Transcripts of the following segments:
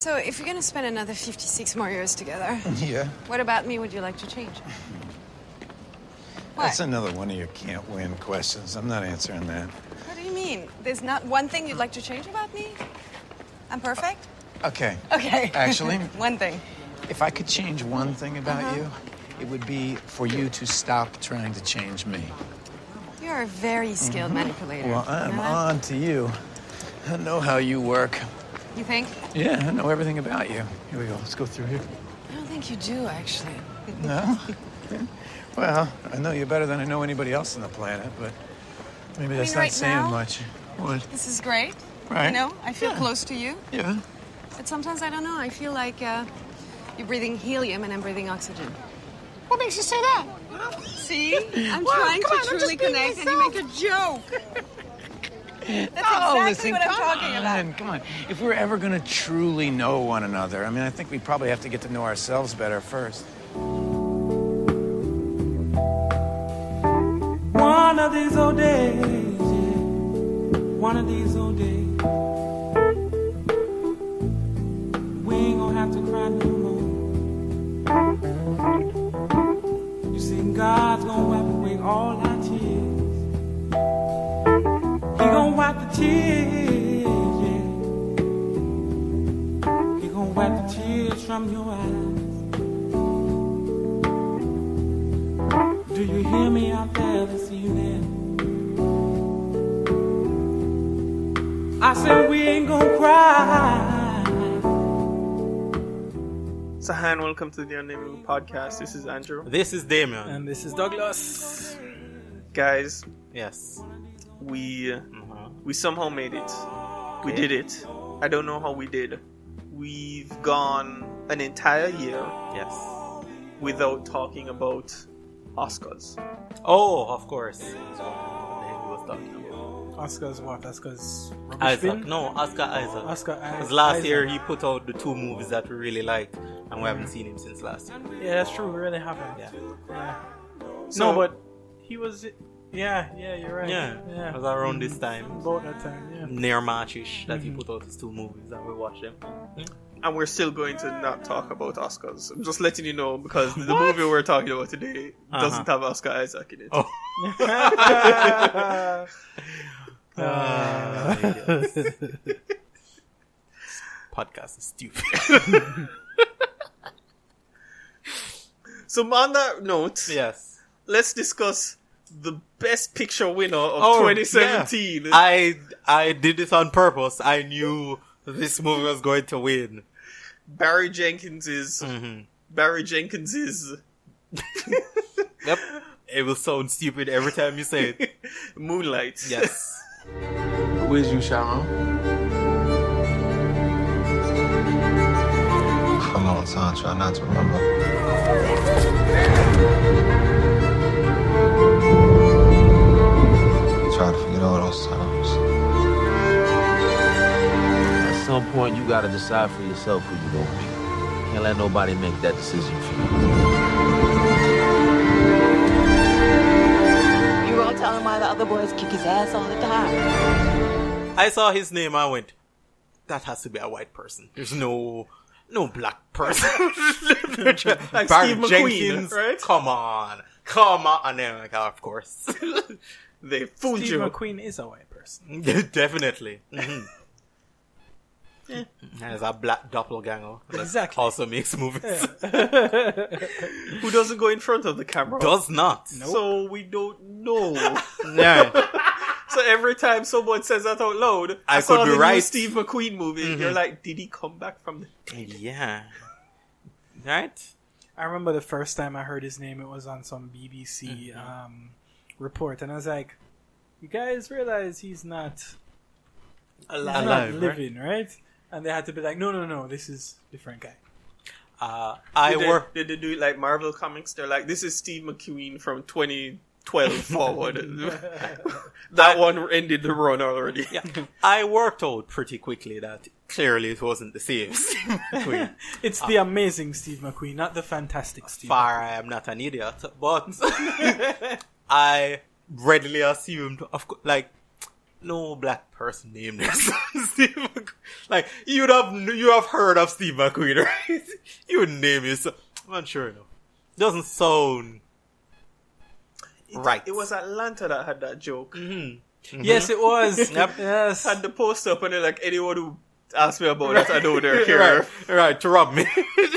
So, if you're going to spend another 56 more years together, Yeah. what about me would you like to change? What? That's another one of your can't win questions. I'm not answering that. What do you mean? There's not one thing you'd like to change about me? I'm perfect? Okay. Okay. Actually, One thing. if I could change one thing about you, it would be for you to stop trying to change me. You're a very skilled manipulator. Well, I'm You know that? on to you. I know how you work. You think? Yeah, I know everything about you. Here we go. Let's go through here. I don't think you do, actually. No? Well, I know you better than I know anybody else on the planet, but maybe that's mean, not right saying now? much. What? This is great. Right. You know, I feel Yeah. close to you. Yeah. But sometimes I don't know. I feel like you're breathing helium and I'm breathing oxygen. What makes you say that? See? I'm Well, trying come to on, I'm truly just being connect and you make a joke. That's Oh, exactly listen, what I'm come talking about. on, come on. If we're ever going to truly know one another, I mean, I think we probably have to get to know ourselves better first. One of these old days, yeah. One of these old days, we ain't gonna have to cry no more. You see, God's gonna wipe away all our tears. He gonna wipe the tears, yeah. He gonna wipe the tears from your eyes. Do you hear me out there this evening? I said we ain't gonna cry. So, hi and welcome to the Unnameable Podcast. This is Andrew. This is Damien. And this is Douglas. Guys, Yes. we somehow made it. We did it. I don't know how we did. We've gone an entire year Yes. without talking about Oscars. Oh, of course. What the hell he was talking about? Oscar's what? Oscar's rubbish Isaac. bin? No, Oscar Isaac. Oscar Because Isaac. last year he put out the two movies that we really liked, and we haven't seen him since last year. Yeah, that's true. We really haven't. Yeah. Yeah. So- No, but he was. Yeah, you're right. Yeah. It was around this time, About that time, yeah. near Marchish, that he put out his two movies, and we watched them. And we're still going to not talk about Oscars. I'm just letting you know because the movie we're talking about today doesn't have Oscar Isaac in it. Oh. Yes. Podcast is stupid. So on that note, Yes. let's discuss the best picture winner of 2017. Yeah. I did this on purpose. I knew this movie was going to win. Barry Jenkins is Yep. It will sound stupid every time you say it. Moonlight. Yes. Who is you, Sharon? For a long time, try not to remember. Try to forget all those times. At some point, you gotta decide for yourself who you gonna be. Can't let nobody make that decision for you. You gonna tell him why the other boys kick his ass all the time? I saw his name. I went, that has to be a white person. There's no black person. Like Barry Steve McQueen, Jenkins, right? Come on. And then I'm like, oh, of course. They fooled Steve you. McQueen is a white person. Definitely. Mm-hmm. There's a black doppelganger that Exactly. also makes movies. Who doesn't go in front of the camera? Does not. So we don't know. Yeah. So every time someone says that out loud, I saw could be the new right. Steve McQueen movie. You're like, did he come back from the... Yeah. Right? I remember the first time I heard his name, it was on some BBC report, and I was like, "You guys realize he's not Alive, living, right?" And they had to be like, "No, this is a different guy." Did they do it like Marvel Comics? They're like, this is Steve McQueen from 2012 forward. That one ended the run already. Yeah. I worked out pretty quickly that clearly it wasn't the same Steve McQueen. It's the amazing Steve McQueen, not the fantastic Steve. Far I am not an idiot, but I readily assumed, no black person named their son Steve McQueen. Like, you have heard of Steve McQueen, right? You would name your son. I'm sure enough. Doesn't sound right. It was Atlanta that had that joke. Yes, it was. Yep. Yes. Had the post up and they're like, anyone who asks me about it, I know they're here. Right, to rob me.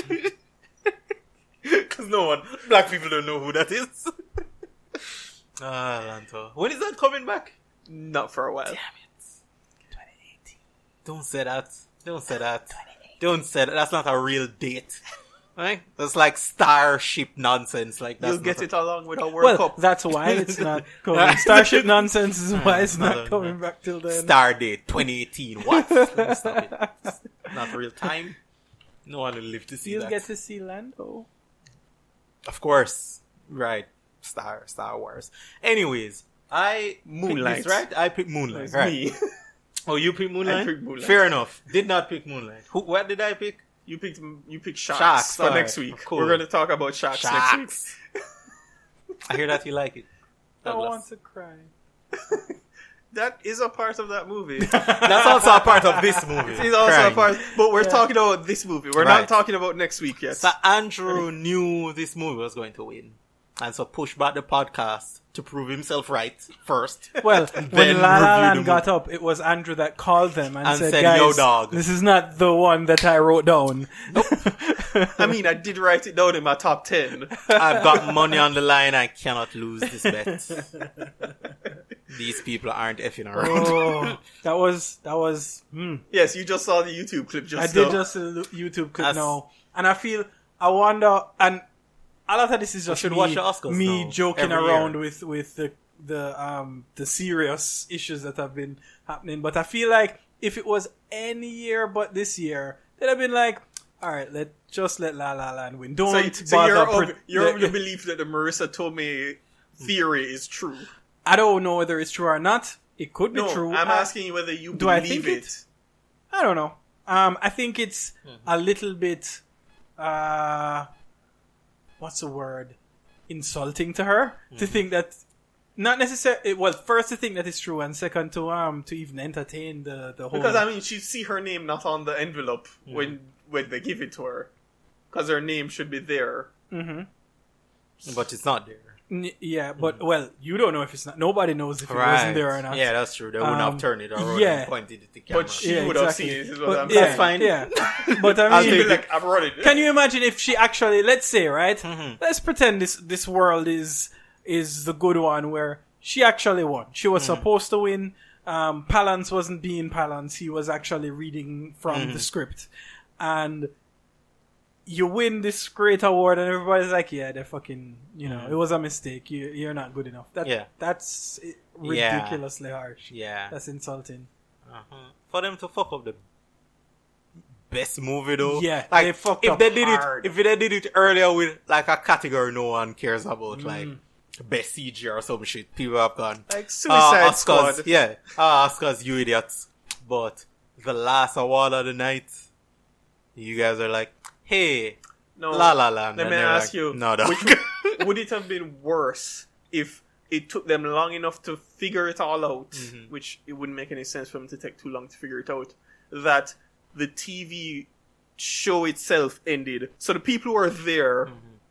Because black people don't know who that is. Atlanta. When is that coming back? Not for a while. Damn it. 2018. Don't say that. Don't say that. Don't say that. That's not a real date. Right? That's like Starship nonsense. Like that. You'll get it along with our World Cup. That's why it's not coming. Starship nonsense is why it's not coming back till then. Star date 2018. What? Stop it. It's not real time. No one will live to see You'll that. get to see Lando. Of course. Right. Star Wars. Anyways, Moonlight. picked this, right? I picked Moonlight. It's Right. me. Oh, you picked Moonlight? I picked Moonlight. Fair enough. Did not pick Moonlight. What did I pick? You picked Sharks, Sharks, for alright. next week. Cool. We're going to talk about Sharks next week. I hear that you like it. I Douglas. want to cry. That is a part of that movie. That's also a part of this movie. It's also Crying. a part, but we're talking about this movie. We're Right. not talking about next week yet. So Andrew knew this movie was going to win. And so pushed back the podcast to prove himself right first. Well, Then when La La review the Land got up, it was Andrew that called them and said, guys, "Yo, dog. this is not the one that I wrote down." I mean, I did write it down in my top 10. I've got money on the line. I cannot lose this bet. These people aren't effing around. Oh, that was, Yes, you just saw the YouTube clip just I did now. just see the YouTube clip That's- now. And I wonder, and a lot of this is just should me, watch the Oscars me now, joking every around year. with the serious issues that have been happening. But I feel like if it was any year but this year, they'd have been like, all right, let's just let La La Land win. Don't So bother. you're of the belief that the Marissa Tomei theory is true. I don't know whether it's true or not. It could be No, true. I'm asking you whether you Do I believe think it. I don't know. I think it's a little bit, what's the word? Insulting to her to think that, not necessarily. Well, first to think that it's true, and second to even entertain the whole. Because, I mean, she'd see her name not on the envelope when they give it to her. Because her name should be there. But it's not there. Yeah, but well, you don't know if it's not. Nobody knows if it wasn't there or not. Yeah, that's true. They wouldn't have turned it around and pointed at the camera. But she would exactly. have seen it, is what But I'm yeah, saying. fine. Yeah, but I I'll mean, She'd take be like, I'm running. can you imagine if she actually, let's say, right? Let's pretend this world is the good one where she actually won. She was supposed to win. Palance wasn't being Palance. He was actually reading from the script. And you win this great award and everybody's like, yeah, they're fucking, it was a mistake. You're not good enough. That's ridiculously harsh. Yeah. That's insulting. For them to fuck up the best movie though. Yeah, like they fucked if up they did hard. it, if they did it earlier with like a category no one cares about, like best CG or some shit, people have gone Like Suicide Oscars, Squad. yeah, Oscars, you idiots. But the last award of the night, you guys are like, hey, No, La La Land. let And me they're ask like, you, no, dog. would it have been worse if it took them long enough to figure it all out, which it wouldn't make any sense for them to take too long to figure it out, that the TV show itself ended, so the people who were there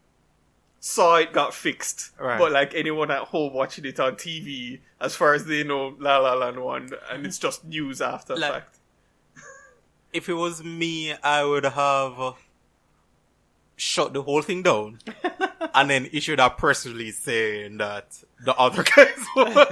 saw it got fixed, Right. but like anyone at home watching it on TV, as far as they know, La La Land won, and it's just news after the Like- fact. If it was me, I would have shut the whole thing down and then issued a press release saying that the other guys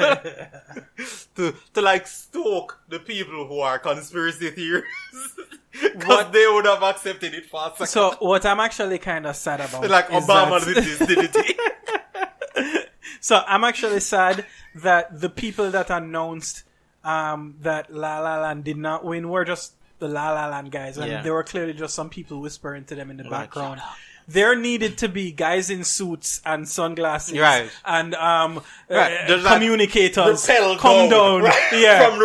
won. to like stoke the people who are conspiracy theorists. Because they would have accepted it faster. So what I'm actually kind of sad about like is Obama that- did this, didn't he? So I'm actually sad that the people that announced that La La Land did not win were just the La La Land guys, and Yeah. there were clearly just some people whispering to them in the Like, background. There needed to be guys in suits and sunglasses, Right. and Right. There's like communicators rappel come down, right, yeah, from the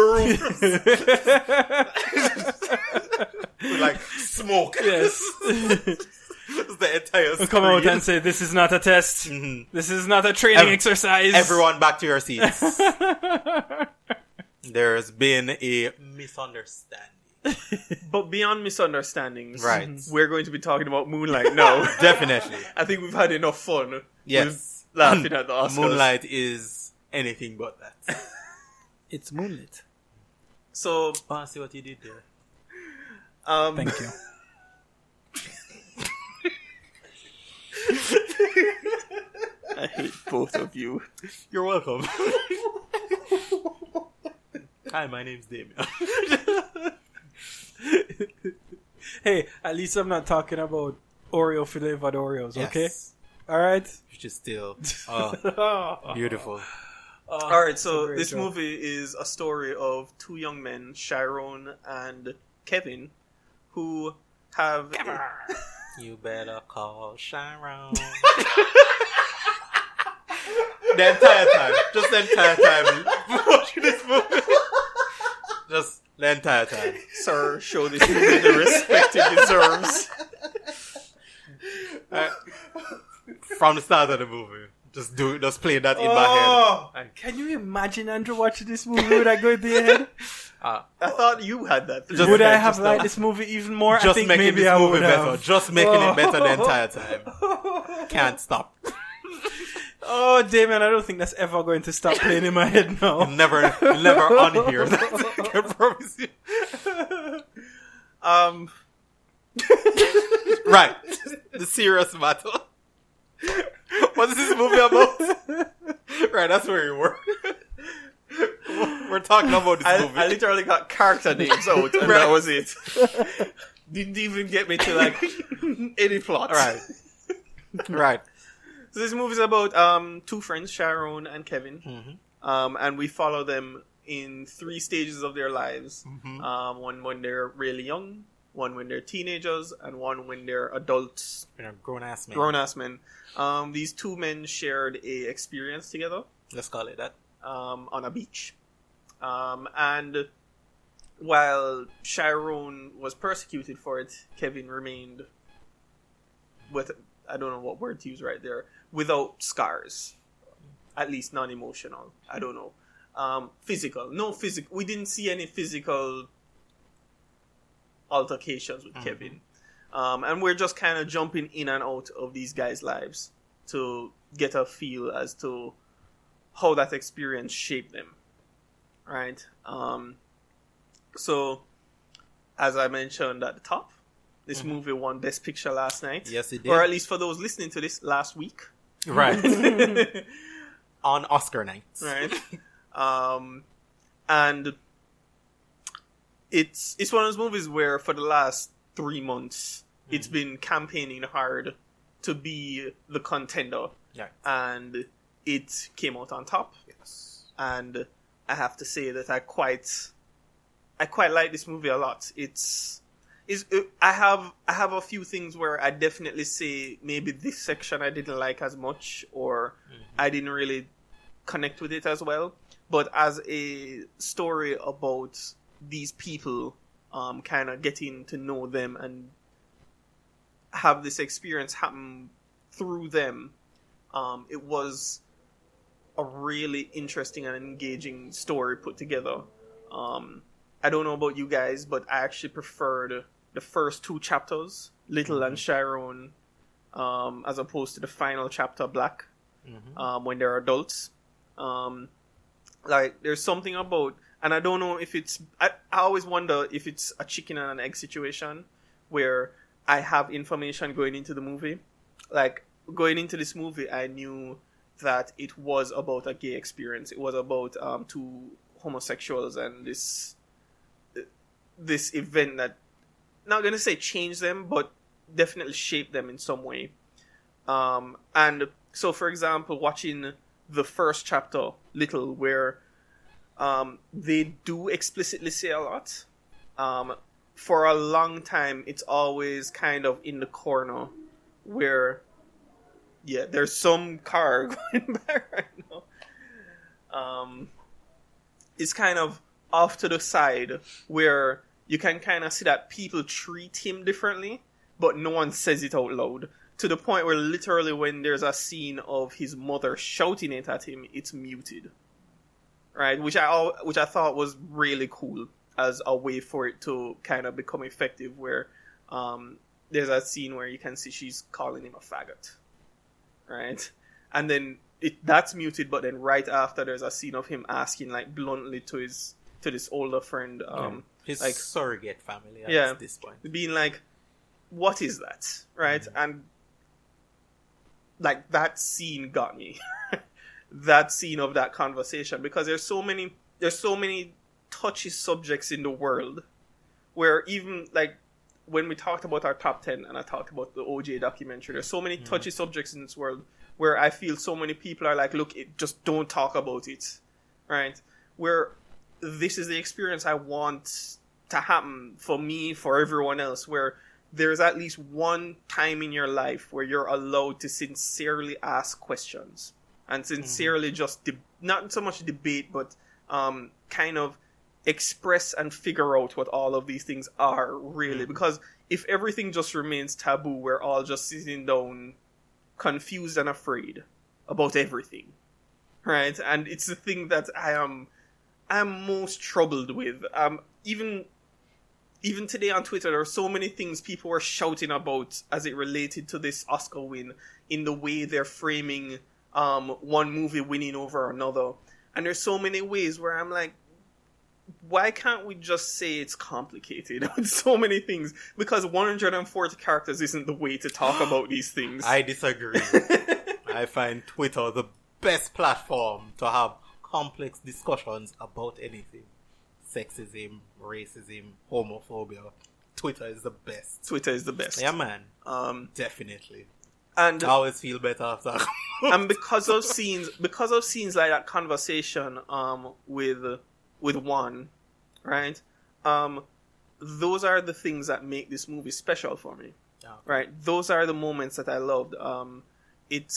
roof. With like smoke. yes. It's the entire Come out screen. and say, "This is not a test. This is not a training exercise." Everyone back to your seats. There's been a misunderstanding. But beyond misunderstandings, Right. we're going to be talking about Moonlight now. Definitely. I think we've had enough fun Yes. with laughing at the Oscars. Moonlight is anything but that. It's moonlit. So, Oh, I see what you did there. Thank you. I hate both of you. You're welcome. Hi, my name's Damien. Hey, at least I'm not talking about Oreo flavored Oreos, okay? Yes. All right. Which is still beautiful. Alright, so great this joke. movie is a story of two young men, Chiron and Kevin, who have... You better call Chiron. The entire time. Just the entire time. Watching this movie. Just the entire time. Sir, show this movie the respect it deserves. From the start of the movie. Just play that in my head. Can you imagine Andrew watching this movie? Would I go in the head? I thought you had that. Just- Would I just have liked now. this movie even more? I Just think making maybe this I movie would better. have. Just making it better the entire time. Can't stop. Oh, Damien, I don't think that's ever going to stop playing in my head now. You'll never unhear that. I can promise you. Right. The serious matter. What is this movie about? Right, that's where you were. We're talking about this movie. I literally got character names out, and that was it. Didn't even get me to, like, any plot. Right. Right. So this movie is about two friends, Chiron and Kevin. And we follow them in 3 stages of their lives. One when they're really young, one when they're teenagers, and one when they're adults, Grown-ass man. grown-ass men. These two men shared a experience together Let's call it that. on a beach. And while Chiron was persecuted for it, Kevin remained with, I don't know what word to use right there, without scars. At least non-emotional. I don't know. Physical. No physical. We didn't see any physical altercations with Kevin. And we're just kind of jumping in and out of these guys' lives to get a feel as to how that experience shaped them. Right? So, as I mentioned at the top, this movie won Best Picture last night. Yes, it did. Or at least for those listening to this, last week. Right. On Oscar nights. Right? And it's one of those movies where for the last 3 months, it's been campaigning hard to be the contender. Yeah. And it came out on top. Yes. And I have to say that I quite like this movie a lot. I have a few things where I definitely say maybe this section I didn't like as much, or I didn't really connect with it as well. But as a story about these people, kind of getting to know them and have this experience happen through them, it was a really interesting and engaging story put together. I don't know about you guys, but I actually preferred the first 2 chapters, Little and Chiron, as opposed to the final chapter, Black, when they're adults. Like, there's something about, and I don't know if it's, I always wonder if it's a chicken and an egg situation, where I have information going into the movie. Like, going into this movie, I knew that it was about a gay experience. It was about 2 homosexuals and this event that, not going to say changed them, but definitely shaped them in some way. And so, for example, watching the first chapter, Little, where they do explicitly say a lot. For a long time, it's always kind of in the corner where, yeah, there's some car going by right now. It's kind of off to the side where you can kind of see that people treat him differently, but no one says it out loud. To the point where literally when there's a scene of his mother shouting it at him, it's muted. right? Which I thought was really cool as a way for it to kind of become effective. Where there's a scene where you can see she's calling him a faggot, right? And then that's muted, but then right after there's a scene of him asking like bluntly to this older friend, his like surrogate family at this point, being like, what is that, right? And like that scene got me. That scene of that conversation, because there's so many touchy subjects in the world where even like when we talked about our top 10 and I talked about the OJ documentary, there's so many touchy subjects in this world where I feel so many people are like, look, just don't talk about it, right? Where this is the experience I want to happen for me, for everyone else, where there's at least one time in your life where you're allowed to sincerely ask questions and sincerely just not so much debate, but kind of express and figure out what all of these things are really. Because if everything just remains taboo, we're all just sitting down confused and afraid about everything, right? And it's the thing that I'm most troubled with. Even today on Twitter, there are so many things people were shouting about as it related to this Oscar win, in the way they're framing one movie winning over another. And there's so many ways where I'm like, why can't we just say it's complicated with so many things? Because 140 characters isn't the way to talk about these things. I disagree. I find Twitter the best platform to have complex discussions about anything. Sexism, racism, homophobia. Twitter is the best. Twitter is the best. Yeah, man. Definitely. And I always feel better after. And because of scenes like that conversation with Juan, right? Those are the things that make this movie special for me. Yeah. Right? Those are the moments that I loved. It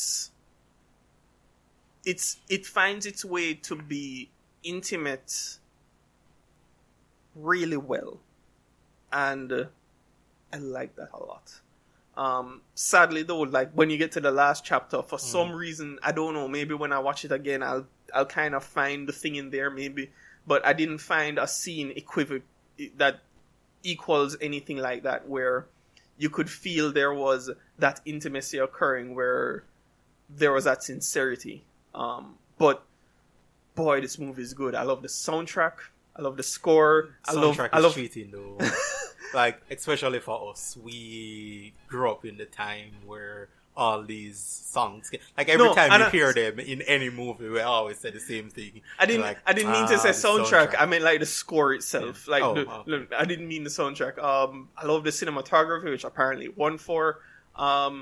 finds its way to be intimate really well. And I like that a lot. Sadly though, like when you get to the last chapter, for some reason, I don't know, maybe when I watch it again, I'll kind of find the thing in there, maybe. But I didn't find a scene that equals anything like that, where you could feel there was that intimacy occurring, where there was that sincerity. But boy, this movie is good. I love the soundtrack. I love the score. I love cheating though. Like, especially for us, we grew up in the time where all these songs, like every time you hear them in any movie, we always say the same thing. I didn't mean to say soundtrack. I meant like the score itself. Yeah. Like I didn't mean the soundtrack. I love the cinematography, which apparently it won for. I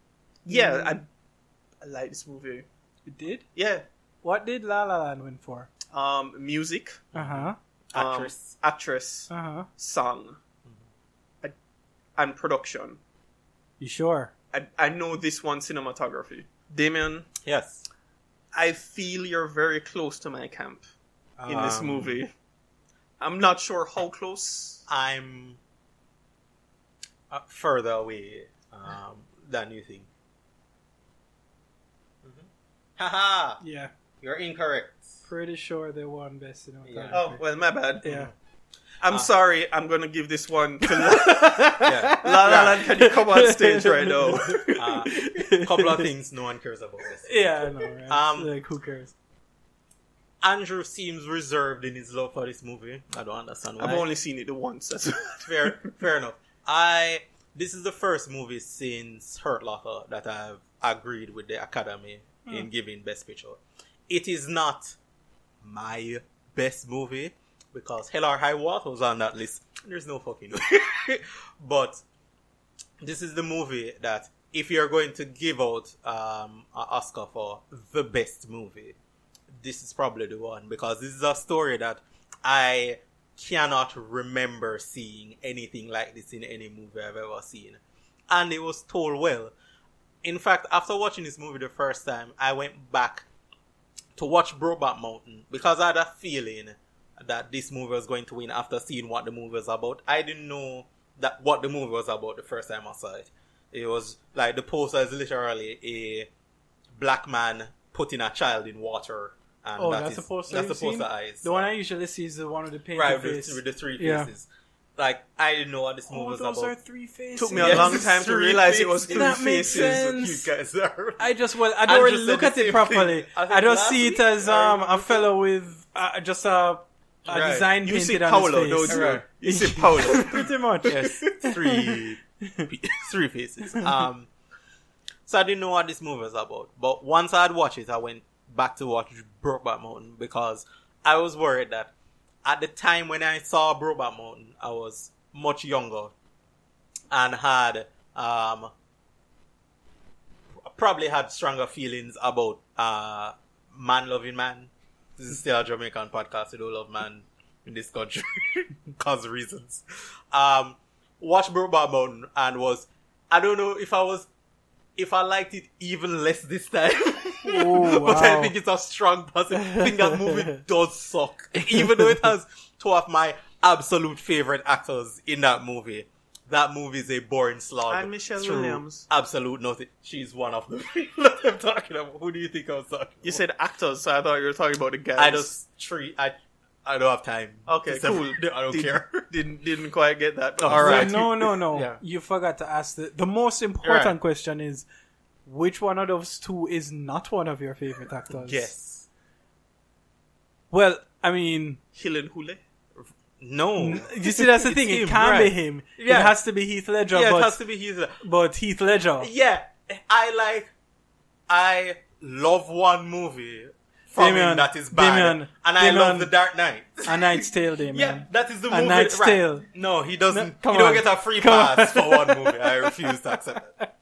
like this movie. You did? Yeah. What did La La Land win for? Music. Actress. Song. And production. You sure? I know this one, cinematography. Damien. Yes. I feel you're very close to my camp in this movie. I'm not sure how close. I'm further away than you think. Haha! Yeah. You're incorrect. Pretty sure they won Best Cinematography. Yeah. Oh, well, my bad. Yeah. I'm sorry, I'm going to give this one to La La Land. Can you come on stage right now? Couple of things no one cares about this. Yeah, I know, right? Like, who cares? Andrew seems reserved in his love for this movie. I don't understand why. I've only seen it once. That's fair enough. This is the first movie since Hurt Locker that I've agreed with the Academy in giving Best Picture. It is not my best movie, because Hell or High Water was on that list. There's no fucking way. But this is the movie that, if you're going to give out an Oscar for the best movie, this is probably the one, because this is a story that I cannot remember seeing anything like this in any movie I've ever seen. And it was told well. In fact, after watching this movie the first time, I went back to watch Brokeback Mountain, because I had a feeling that this movie was going to win after seeing what the movie was about. I didn't know that what the movie was about the first time I saw it. It was like, the poster is literally a black man putting a child in water And Oh, that that's is- the poster That's you've the poster seen? I saw. The one I usually see is the one with the painted Right, face. with the three Yeah. faces. Like, I didn't know what this movie Oh, was those about. are 3 faces. Took me a Yes, long it's time to three realize it was faces. three That makes faces. sense. You guys are... I don't Andrew really said look the at it same properly. thing. I think I just last see it week, as I remember a fellow with just a Right. design You see painted on Paolo, his don't face. you? Right. You see Paolo. Pretty much. Yes, three faces. So I didn't know what this movie was about. But once I had watched it, I went back to watch Brokeback Mountain because I was worried that at the time when I saw Brokeback Mountain, I was much younger and had probably had stronger feelings about man loving man. This is still a Jamaican podcast. We don't love man in this country because of reasons. Watched Brokeback Mountain and I don't know if I liked it even less this time. Oh, But I wow. think it's a strong positive. I think that movie does suck. Even though it has two of my absolute favorite actors in that movie. That movie is a boring slog. And Michelle through Williams. Absolute nothing. She's one of the people that I'm talking about. Who do you think I was talking about? You said actors, so I thought you were talking about the guys. I don't have time. Okay, to cool. separate- I don't care. Didn't quite get that. But Oh, all right. No. Yeah. You forgot to ask the most important Right. question is which one of those two is not one of your favorite actors? Yes. Well, I mean, Helen Hule. No. you see, that's the It's thing. It him, can't right. be him. Yeah. It has to be Heath Ledger. Yeah, but, it has to be his. but Heath Ledger. Yeah, I love one movie from Damien, him that is bad, and I love The Dark Knight. A Knight's Tale, Damien. Yeah, that is the A movie. Knight's right. Tale. No, he doesn't. No, come he don't on. get a free Come pass on. for one movie. I refuse to accept that.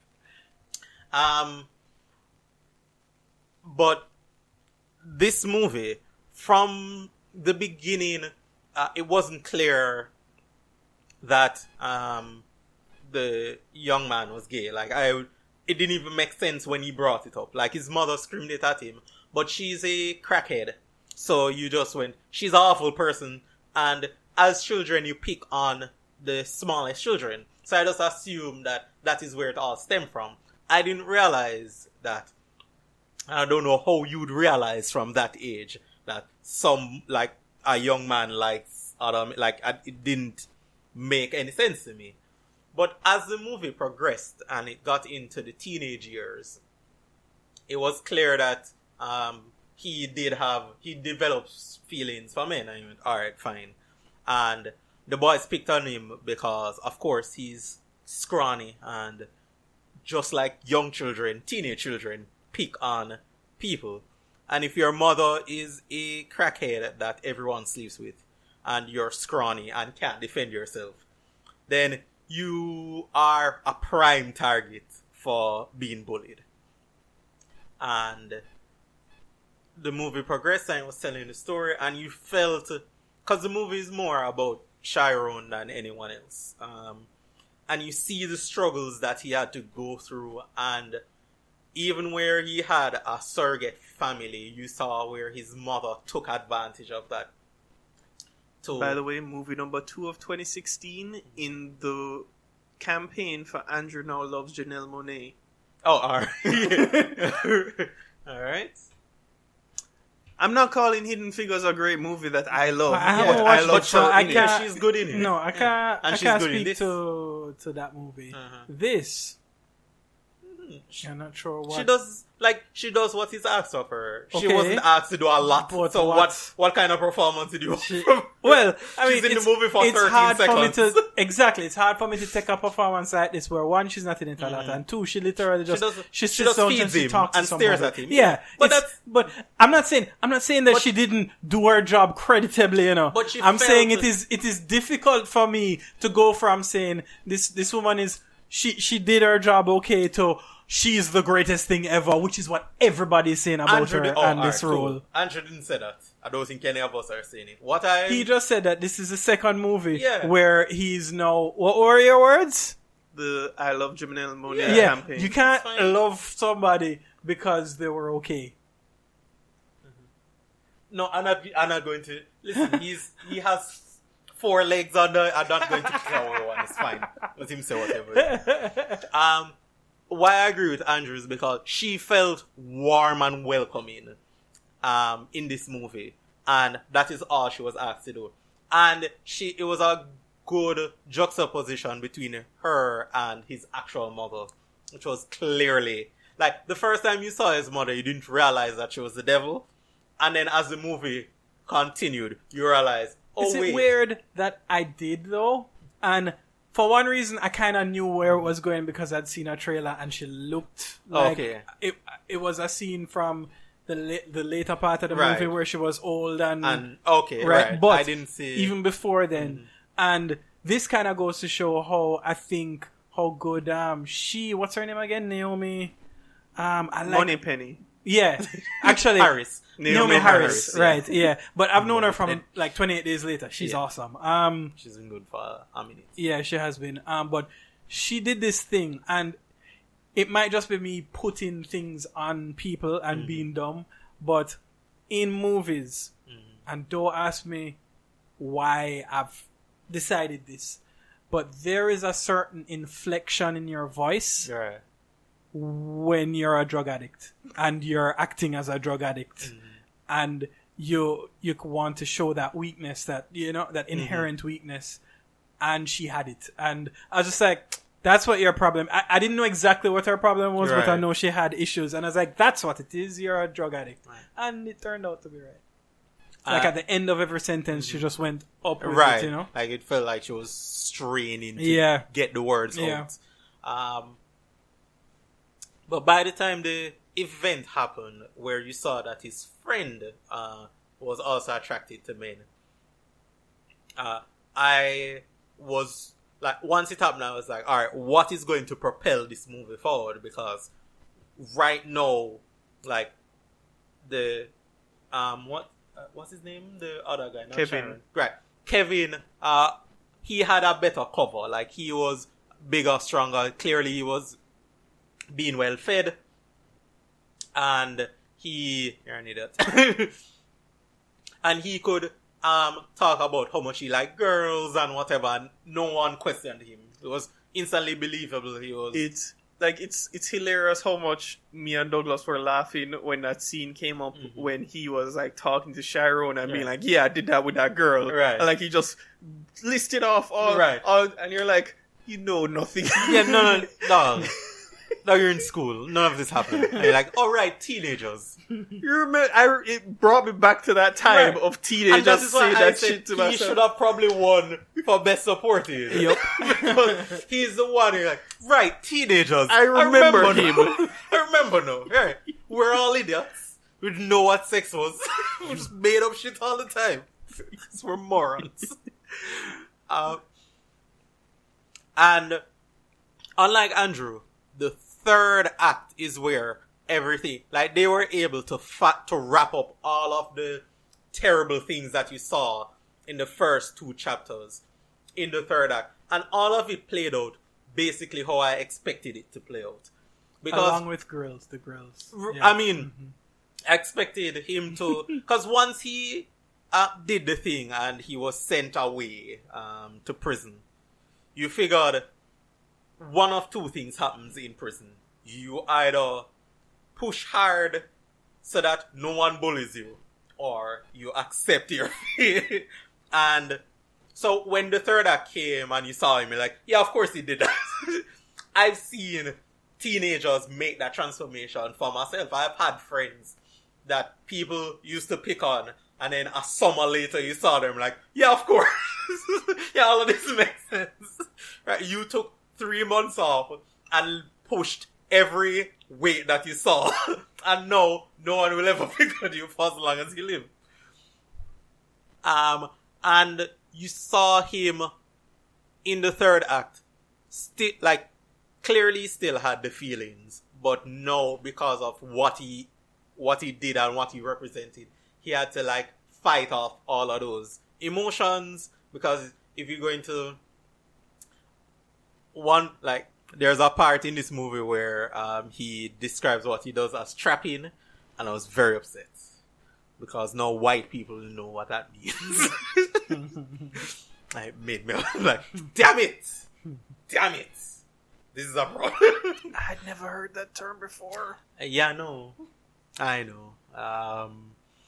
But this movie, from the beginning, it wasn't clear that the young man was gay. It didn't even make sense when he brought it up. Like, his mother screamed it at him, but she's a crackhead. So you just went, she's an awful person. And as children, you pick on the smallest children. So I just assumed that is where it all stemmed from. I didn't realize that. I don't know how you'd realize from that age that a young man likes other, it didn't make any sense to me. But as the movie progressed and it got into the teenage years, it was clear that he developed feelings for men. I went, alright, fine. And the boys picked on him because, of course, he's scrawny, and just like young children, teenage children, pick on people. And if your mother is a crackhead that everyone sleeps with, and you're scrawny and can't defend yourself, then you are a prime target for being bullied. And the movie progressed and it was telling the story, and you felt, because the movie is more about Chiron than anyone else, and you see the struggles that he had to go through, and even where he had a surrogate family, you saw where his mother took advantage of that. By the way, movie number 2 of 2016 in the campaign for Andrew Now Loves Janelle Monáe. Oh, alright. Alright. I'm not calling Hidden Figures a great movie that I love. I haven't but watched I love it, so her I in it. can't. She's good in it. No, I can't. And I she's can't good in speak this. to that movie. This, I'm not sure what. She does what is asked of her. She Okay. wasn't asked to do a lot. But so what- what kind of performance did you want She- from her? well, I mean, She's in it's, the movie for it's 13 hard seconds. for me to exactly. It's hard for me to take a performance like this where one, she's not in it a lot, and two, she literally just she sits just down feeds and she him talks and to stares somebody. at him. Yeah, But but I'm not saying that she didn't do her job creditably, you know. But she I'm saying felt- it is difficult for me to go from saying this woman is she did her job okay to she's the greatest thing ever, which is what everybody is saying about her and this role. Cool. Andrew didn't say that. I don't think any of us are saying it. He just said that this is the second movie Yeah. where he's now. What were your words? The I Love Janelle Monáe Yeah, campaign. you can't It's fine. love somebody because they were okay. No, I'm not going to listen. He has 4 legs on the. I'm not going to cover one. It's fine. Let him say whatever. Why I agree with Andrew is because she felt warm and welcoming. in this movie, and that is all she was asked to do. And it was a good juxtaposition between her and his actual mother, which was clearly, like, the first time you saw his mother, you didn't realize that she was the devil, and then as the movie continued, you realize, Is it weird that I did though? And for one reason, I kind of knew where it was going because I'd seen a trailer and she looked like it was a scene from the later part of the movie where she was old and right. But I didn't see even before then, and this kind of goes to show how I think how good what's her name again, Naomi. I like Moneypenny. Yeah, actually, Harris. Naomi Harris, right? Yeah, but I've known her from like 28 Days Later. She's awesome. She's been good for a minute. Yeah, she has been. But she did this thing, and it might just be me putting things on people and being dumb. But in movies, and don't ask me why I've decided this, but there is a certain inflection in your voice. Right. When you're a drug addict and you're acting as a drug addict and you want to show that weakness, that that inherent weakness, and she had it, and I was just like, that's what your problem. I didn't know exactly what her problem was, but I know she had issues, and I was like, that's what it is, you're a drug addict, and it turned out to be right. Like at the end of every sentence, she just went up with it, like it felt like she was straining to get the words out. But by the time the event happened where you saw that his friend was also attracted to men, I was like, once it happened, I was like, all right, what is going to propel this movie forward? Because right now, like, the what's his name? The other guy, not Kevin. Sharon. Right, Kevin. He had a better cover. Like, he was bigger, stronger. Clearly, he was being well fed, and you're an idiot. And he could talk about how much he liked girls and whatever, and no one questioned him. It was instantly believable. He was. It's hilarious how much me and Douglas were laughing when that scene came up when he was like talking to Sharon and being like, "Yeah, I did that with that girl," right? And like he just listed off all, and you're like, you know nothing. Yeah, no. Now you're in school. None of this happened. And you're like, all right, teenagers. You remember? It brought me back to that time of teenagers saying that shit to myself. He should have probably won for best supporting. Yep. Because he's the one who's like, right, teenagers. I remember him. I remember now. Right. We're all idiots. We didn't know what sex was. We just made up shit all the time. Because we're morons. And unlike Andrew, the third act is where everything, like, they were able to wrap up all of the terrible things that you saw in the first two chapters in the third act, and all of it played out basically how I expected it to play out. Because along with the grills. I mean, I expected him to, because once he did the thing and he was sent away to prison, you figured one of two things happens in prison. You either push hard so that no one bullies you, or you accept your fate. And so when the third act came and you saw him, you're like, yeah, of course he did that. I've seen teenagers make that transformation for myself. I've had friends that people used to pick on, and then a summer later you saw them like, yeah, of course. Yeah, all of this makes sense. Right? You took 3 months off and pushed every weight that you saw, and no one will ever pick on you for as long as you live. And you saw him in the third act, clearly still had the feelings, but no, because of what he did and what he represented, he had to fight off all of those emotions. Because if you go into one, there's a part in this movie where he describes what he does as trapping, and I was very upset because no white people know what that means. It made me like, damn it, this is a problem. I'd never heard that term before. Yeah, I know.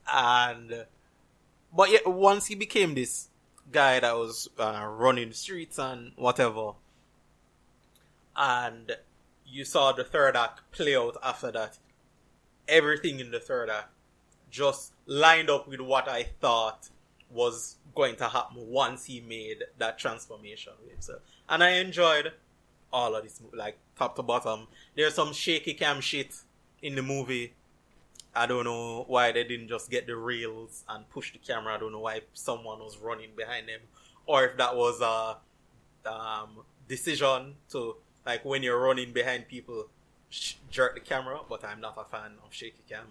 But yeah, once he became this guy that was running the streets and whatever, and you saw the third act play out after that, everything in the third act just lined up with what I thought was going to happen once he made that transformation with himself. And I enjoyed all of this, like top to bottom. There's some shaky cam shit in the movie. I don't know why they didn't just get the rails and push the camera. I don't know why someone was running behind them, or if that was a decision to, like, when you're running behind people, jerk the camera. But I'm not a fan of shaky cam.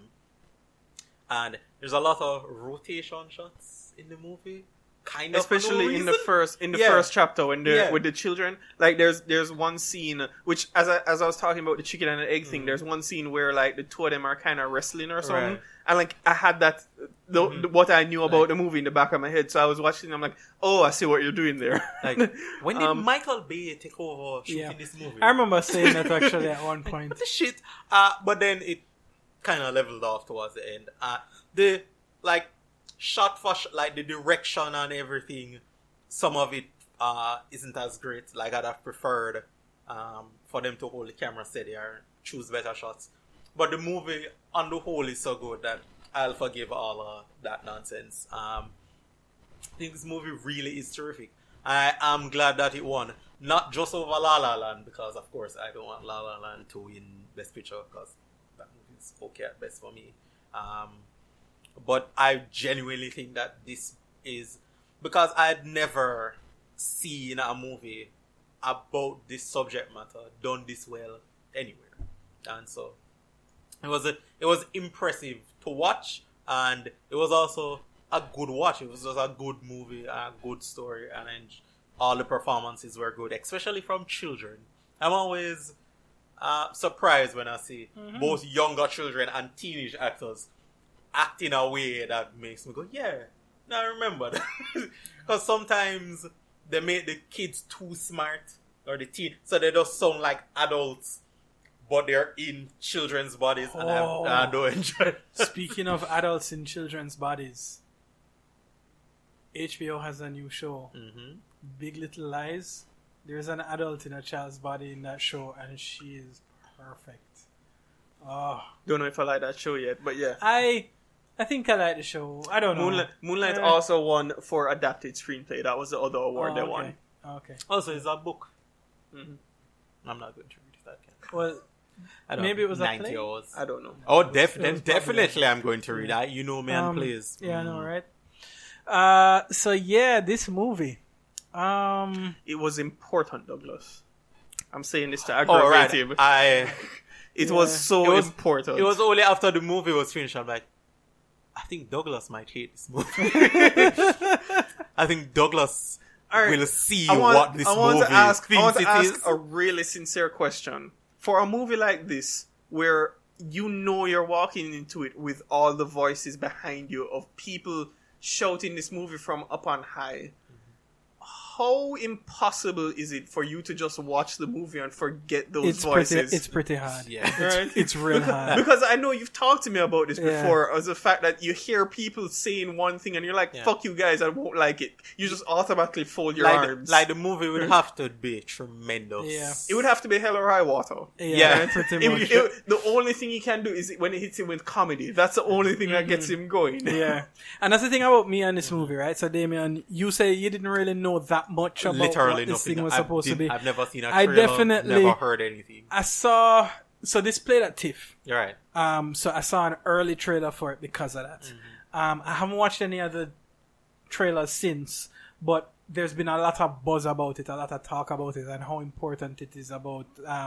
And there's a lot of rotation shots in the movie, kind of, especially in the first chapter when they're with the children. Like there's one scene which, as I was talking about the chicken and the egg thing, there's one scene where like the two of them are kind of wrestling or something, and like I had that what I knew about the movie in the back of my head, so I was watching. I'm like, oh, I see what you're doing there. Like, when did Michael Bay take over shooting this movie? I remember saying that actually at one point. The shit, but then it kind of leveled off towards the end. The like shot for like the direction and everything, some of it isn't as great. Like I'd have preferred for them to hold the camera steady or choose better shots. But the movie on the whole is so good that I'll forgive all of that nonsense. I think this movie really is terrific. I am glad that it won, not just over La La Land, because of course I don't want La La Land to win Best Picture, because that movie is okay at best for me. But I genuinely think that this is, because I'd never seen a movie about this subject matter done this well anywhere, and so it was impressive to watch, and it was also a good watch. It was just a good movie, a good story, and all the performances were good, especially from children. I'm always surprised when I see both younger children and teenage actors act in a way that makes me go, yeah, now I remember that. Because sometimes they make the kids too smart, or the teen, so they just sound like adults, but they're in children's bodies, and I don't enjoy it. Speaking of adults in children's bodies, HBO has a new show, Big Little Lies. There's an adult in a child's body in that show, and she is perfect. Oh, don't know if I like that show yet, but yeah. I think I like the show. I don't know. Moonlight also won for adapted screenplay. That was the other award they won. Okay. Also, it's a book. I'm not going to read that. Well, maybe it was 90 a play? hours. I don't know. Oh, definitely I'm going to read that. You know me and plays. Yeah, I know, right? So yeah, this movie. It was important, Douglas. I'm saying this to aggravate him. It was so important. It was only after the movie was finished, I'm like, I think Douglas might hate this movie. I think Douglas will see what this movie thinks it is. I want to ask a really sincere question. For a movie like this, where you know you're walking into it with all the voices behind you of people shouting this movie from up on high, how impossible is it for you to just watch the movie and forget those voices? It's pretty hard. Yeah. Right? It's real hard. Because I know you've talked to me about this before, as the fact that you hear people saying one thing and you're like, fuck you guys, I won't like it. You just automatically fold your arms. The movie would have to be tremendous. Yeah. It would have to be hell or high water. Yeah, pretty much. The only thing he can do is when it hits him with comedy. That's the only thing that gets him going. Yeah. And that's the thing about me and this movie, right? So, Damien, you say you didn't really know that much about what this thing was supposed to be. I've never seen a trailer, never heard anything. So this played at TIFF. Right. So I saw an early trailer for it because of that. I haven't watched any other trailers since, but there's been a lot of buzz about it, a lot of talk about it, and how important it is about,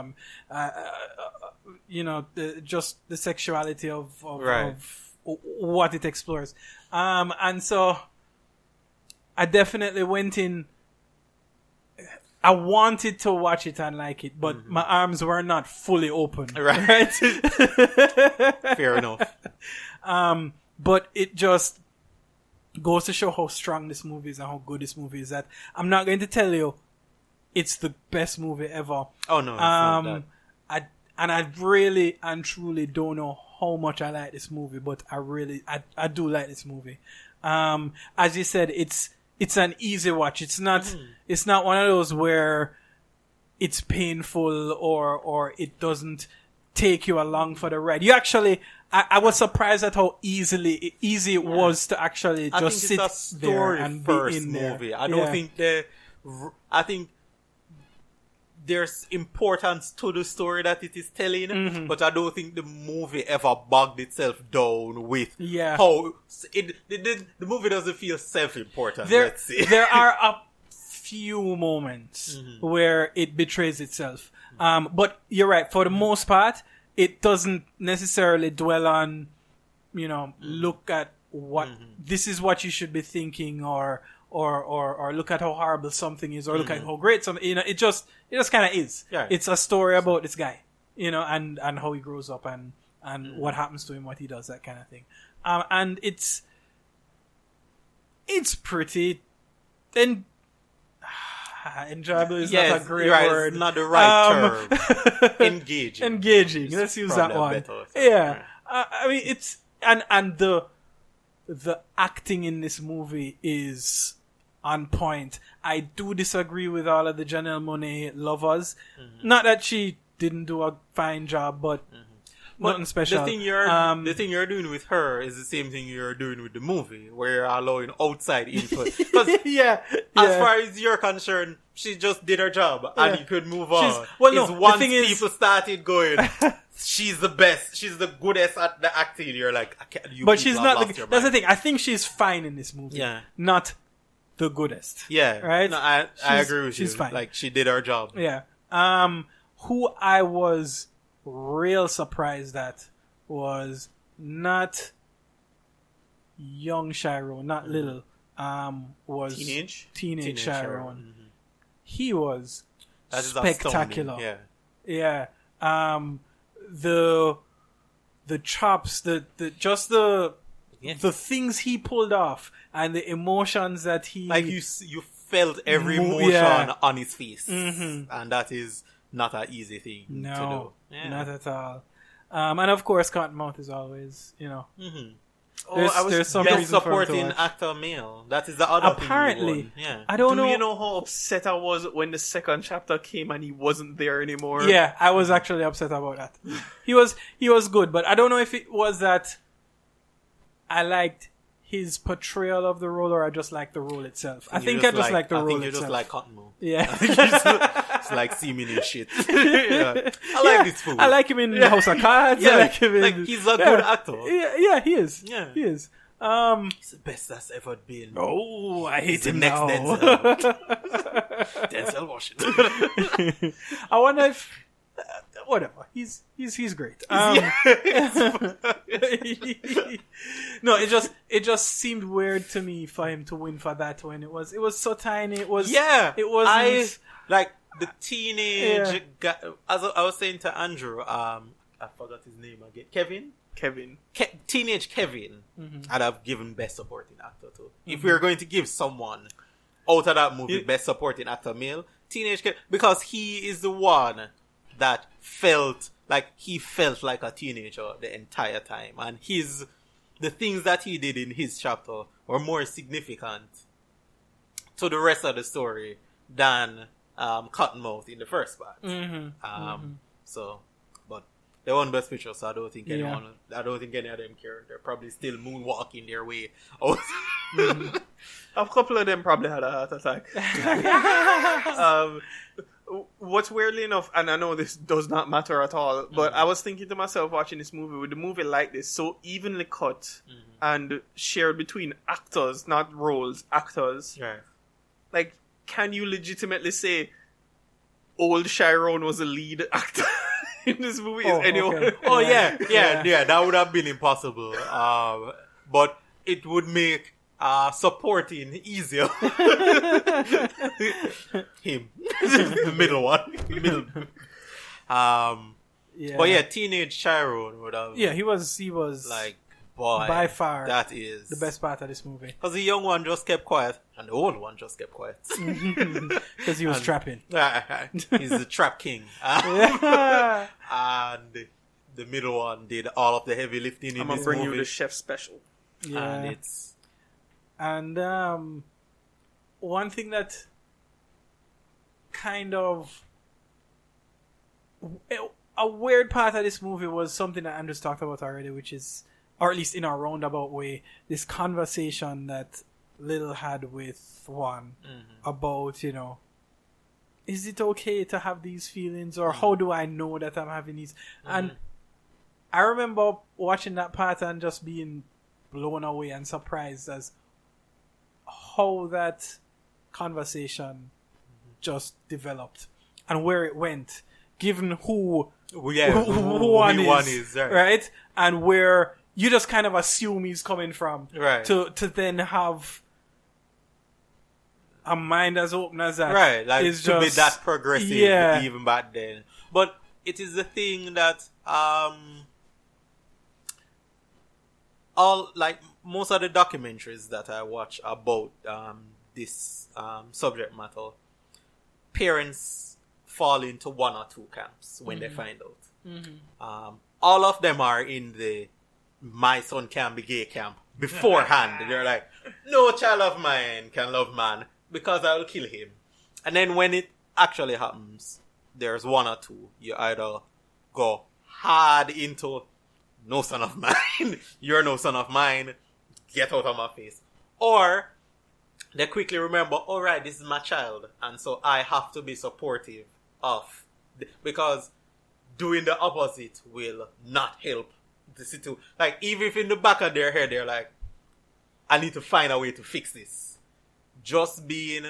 just the sexuality of what it explores. And so I definitely went in. I wanted to watch it and like it, but my arms were not fully open. Right? Fair enough. But it just goes to show how strong this movie is and how good this movie is. That I'm not going to tell you it's the best movie ever. Oh no, it's not that. I really and truly don't know how much I like this movie, but I do like this movie. As you said, it's an easy watch. It's not one of those where it's painful or it doesn't take you along for the ride. You actually, I was surprised at how easy it was to actually just sit there and be in there. Movie. I don't think I think there's importance to the story that it is telling, but I don't think the movie ever bogged itself down with how the movie doesn't feel self-important. Let's say there are a few moments where it betrays itself, but you're right. For the most part, it doesn't necessarily dwell on, look at what this is what you should be thinking, or look at how horrible something is, or look at how great something. It just kind of is. Yeah. It's a story about this guy, and how he grows up and what happens to him, what he does, that kind of thing. And it's pretty enjoyable is not a great word. It's not the right term. Engaging. Let's use that one. Yeah. I mean, it's and the acting in this movie is on point. I do disagree with all of the Janelle Monáe lovers. Not that she didn't do a fine job, but nothing special. The thing you're doing with her is the same thing you're doing with the movie, where you're allowing outside influence. Because as far as you're concerned, she just did her job, and you could move on. Once people started going, she's the best, she's the goodest at the acting, you're like, but she's not. That's the thing. I think she's fine in this movie. Yeah, not the goodest. Yeah, right. No, I agree with you. She's fine. Like, she did her job. Yeah. Who I was real surprised at was not young Chiron, not little. Was teenage Chiron. He was spectacular. Yeah. The chops, the things he pulled off, and the emotions that he, like, you felt every emotion on his face, and that is not an easy thing to do. Yeah. Not at all. And of course, Cottonmouth is always, There's some best supporting actor male. That is the other apparently thing. Yeah. I don't know. Do you know how upset I was when the second chapter came and he wasn't there anymore? Yeah, I was actually upset about that. He was good, but I don't know if it was that I liked his portrayal of the role, or I just liked the role itself. I think I just like the role itself. I think you just like Cottonmouth. Yeah. It's like semen and shit. Yeah. I like this fool. I like him in House of Cards. I like him in... he's a good actor. Yeah, he is. Yeah. He is. He's the best that's ever been. Oh, I hate him now. Denzel Washington. I wonder if... whatever. He's great. No, it just seemed weird to me for him to win for that when it was so tiny. It was like the teenage guy. As I was saying to Andrew, I forgot his name again. Kevin. Teenage Kevin. I'd have given best supporting actor too. If we were going to give someone out of that movie best supporting actor male, teenage Kevin, because he is the one that felt like a teenager the entire time, and the things that he did in his chapter were more significant to the rest of the story than Cottonmouth in the first part. So, but they won Best Picture, so I don't think any of them care. They're probably still moonwalking their way out. A couple of them probably had a heart attack. What's weirdly enough, and I know this does not matter at all, but I was thinking to myself watching this movie, with the movie like this, so evenly cut and shared between actors, not roles, actors. Right. Like, can you legitimately say old Chiron was a lead actor in this movie? Is anyone? Okay. Oh yeah, that would have been impossible. But it would make supporting easier. Him, the middle one. But yeah, teenage Chiron would have. Yeah, he was like, boy, by far that is the best part of this movie. Because the young one just kept quiet, and the old one just kept quiet because he was trapping. He's the trap king, and the middle one did all of the heavy lifting in I'm gonna this bring movie. you the chef special. And it's And one thing that kind of a weird part of this movie was something that Andrew's talked about already, which is, or at least in a roundabout way, this conversation that Lil had with Juan about, you know, is it okay to have these feelings, or how do I know that I'm having these? And I remember watching that part and just being blown away and surprised as how that conversation just developed and where it went, given who one is, right? And where you just kind of assume he's coming from, right? To then have a mind as open as that, right? Like is to be just, that progressive, even back then. But it is the thing that all like most of the documentaries that I watch about this subject matter, parents fall into one or two camps when they find out. All of them are in the my son can be gay camp beforehand. They're like, no child of mine can love man because I will kill him. And then when it actually happens, there's one or two. You either go hard into no son of mine, you're no son of mine, get out of my face. Or they quickly remember, all right, this is my child, and so I have to be supportive of, because doing the opposite will not help the situation. Like, even if in the back of their head they're like, I need to find a way to fix this. Just being,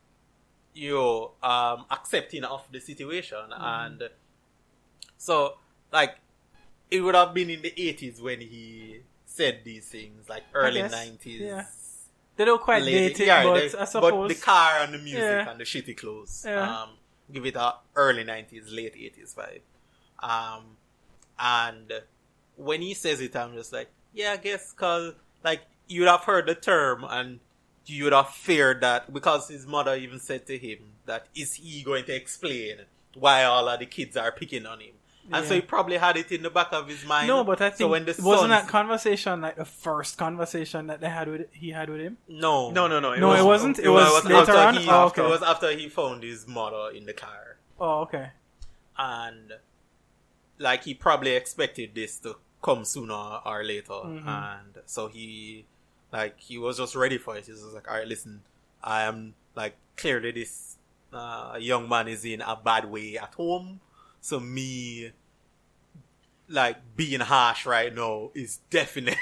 accepting of the situation. And so, like, it would have been in the 80s when he said these things, like early 90s. Yeah. They don't quite date it, but I suppose. But the car and the music and the shitty clothes. Give it a early 90s, late 80s vibe. And when he says it, I'm just like, yeah, I guess, cause, like, you'd have heard the term and you would have feared that, because his mother even said to him that, is he going to explain why all of the kids are picking on him? And so he probably had it in the back of his mind. No, but I think, so when wasn't that conversation like the first conversation that he had with him? No. No, it wasn't? It was later on? It was after he found his mother in the car. Oh, okay. And, like, he probably expected this to come sooner or later. And so he was just ready for it. He was like, alright, listen, I am, like, clearly this young man is in a bad way at home. So me, like, being harsh right now is definitely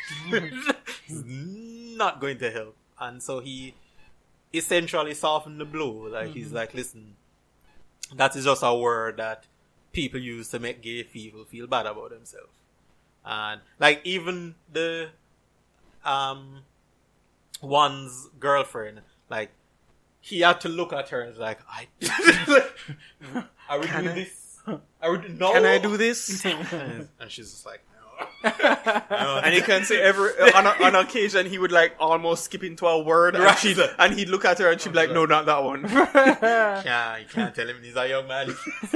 not going to help. And so he essentially softened the blow. Like, he's like, listen, that is just a word that people use to make gay people feel bad about themselves. And, like, even the, one's girlfriend, like, he had to look at her and was like, are we doing this? No. Can I do this? And she's just like, no. And you can say on occasion he would like almost skip into a word, and he'd look at her and she'd be like, no, not that one. Yeah, you can't tell him he's a young man.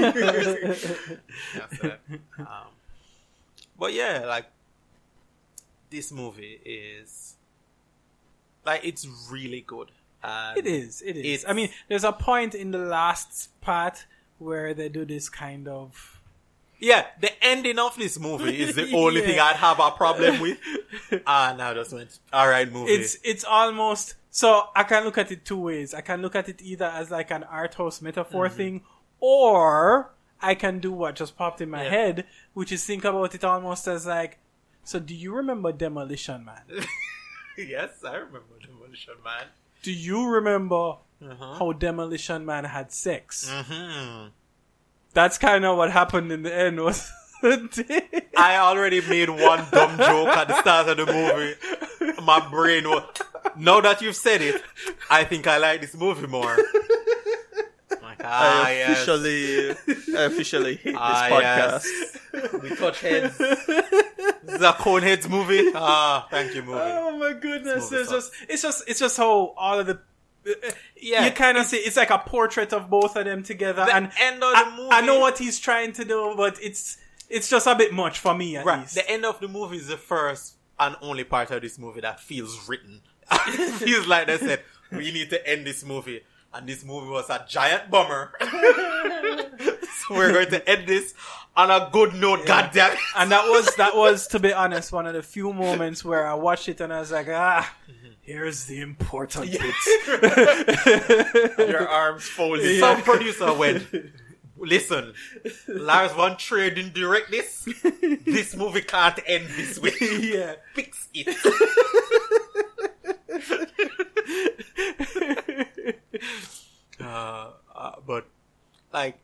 But yeah, like, this movie is, like, it's really good. It is. I mean, there's a point in the last part where they do this kind of... Yeah, the ending of this movie is the only thing I'd have a problem with. And I just went, alright, movie. It's almost... So, I can look at it two ways. I can look at it either as like an art house metaphor thing, or I can do what just popped in my head, which is think about it almost as like, so do you remember Demolition Man? Yes, I remember Demolition Man. Do you remember how Demolition Man had sex? That's kind of what happened in the end, wasn't it? I already made one dumb joke at the start of the movie. My brain was... Now that you've said it, I think I like this movie more. Like, I officially hate this podcast. Yes. We touch heads. This is a Coneheads movie. Thank you, movie. Oh my goodness! It's just how all of the you kind of see it's like a portrait of both of them together. The and end of the movie. I know what he's trying to do, but it's it's just a bit much for me at Right. least. The end of the movie is the first and only part of this movie that feels written. It feels like they said, we need to end this movie. And this movie was a giant bummer. So we're going to end this on a good note, goddamn it. And that was, to be honest, one of the few moments where I watched it and I was like, here's the important bits. Your arms folded. Some producer went, listen, Lars von Trier didn't direct this. This movie can't end this way. Yeah. Fix it. But like,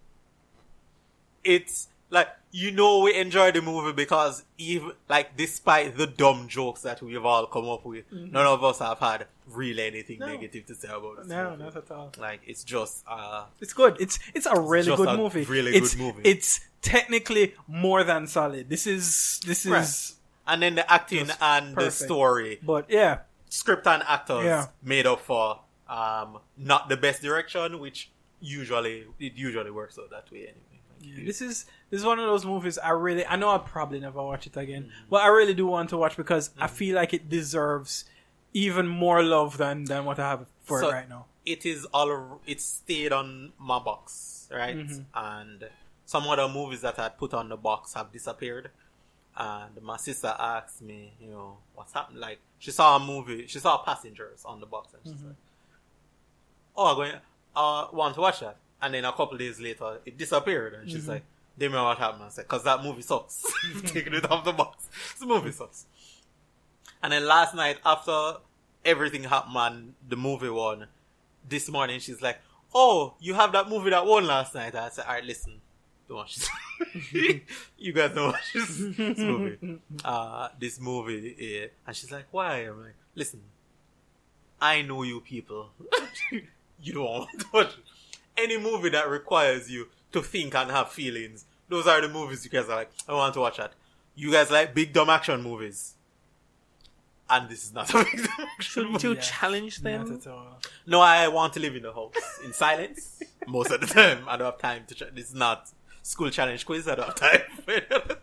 it's like, you know, we enjoy the movie because even like, despite the dumb jokes that we've all come up with, none of us have had really anything negative to say about this No, movie. not at all. Like, it's just It's good. It's a really just good a movie. really it's, good movie. It's technically more than solid. This is, Right. And then the acting Just and the perfect. story, but yeah. script and actors Yeah. made up for not the best direction, which usually works out that way anyway. Like, This is one of those movies I know I'll probably never watch it again, but I really do want to watch because I feel like it deserves even more love than what I have for So, it right now. it stayed on my box, right? And some other movies that I had put on the box have disappeared. And my sister asked me, you know, what's happened? Like, she saw Passengers on the box, and she's like, "Oh, want to watch that?" And then a couple of days later, it disappeared, and she's like, "They know what happened." I said, "Cause that movie sucks." Taking it off the box. The movie sucks. And then last night, after everything happened and the movie won, this morning she's like, "Oh, you have that movie that won last night." I said, "Alright, listen. Don't watch this. You guys don't watch this movie." This movie, and she's like, "Why?" I'm like, "Listen, I know you people. You don't want to watch it. Any movie that requires you to think and have feelings, those are the movies you guys are like, I want to watch that. You guys like big dumb action movies. And this is not a big dumb action Shouldn't movie." you challenge them? Not at all. No, I want to live in the house in silence most of the time. I don't have time to this is not school challenge quiz. I don't have time for it.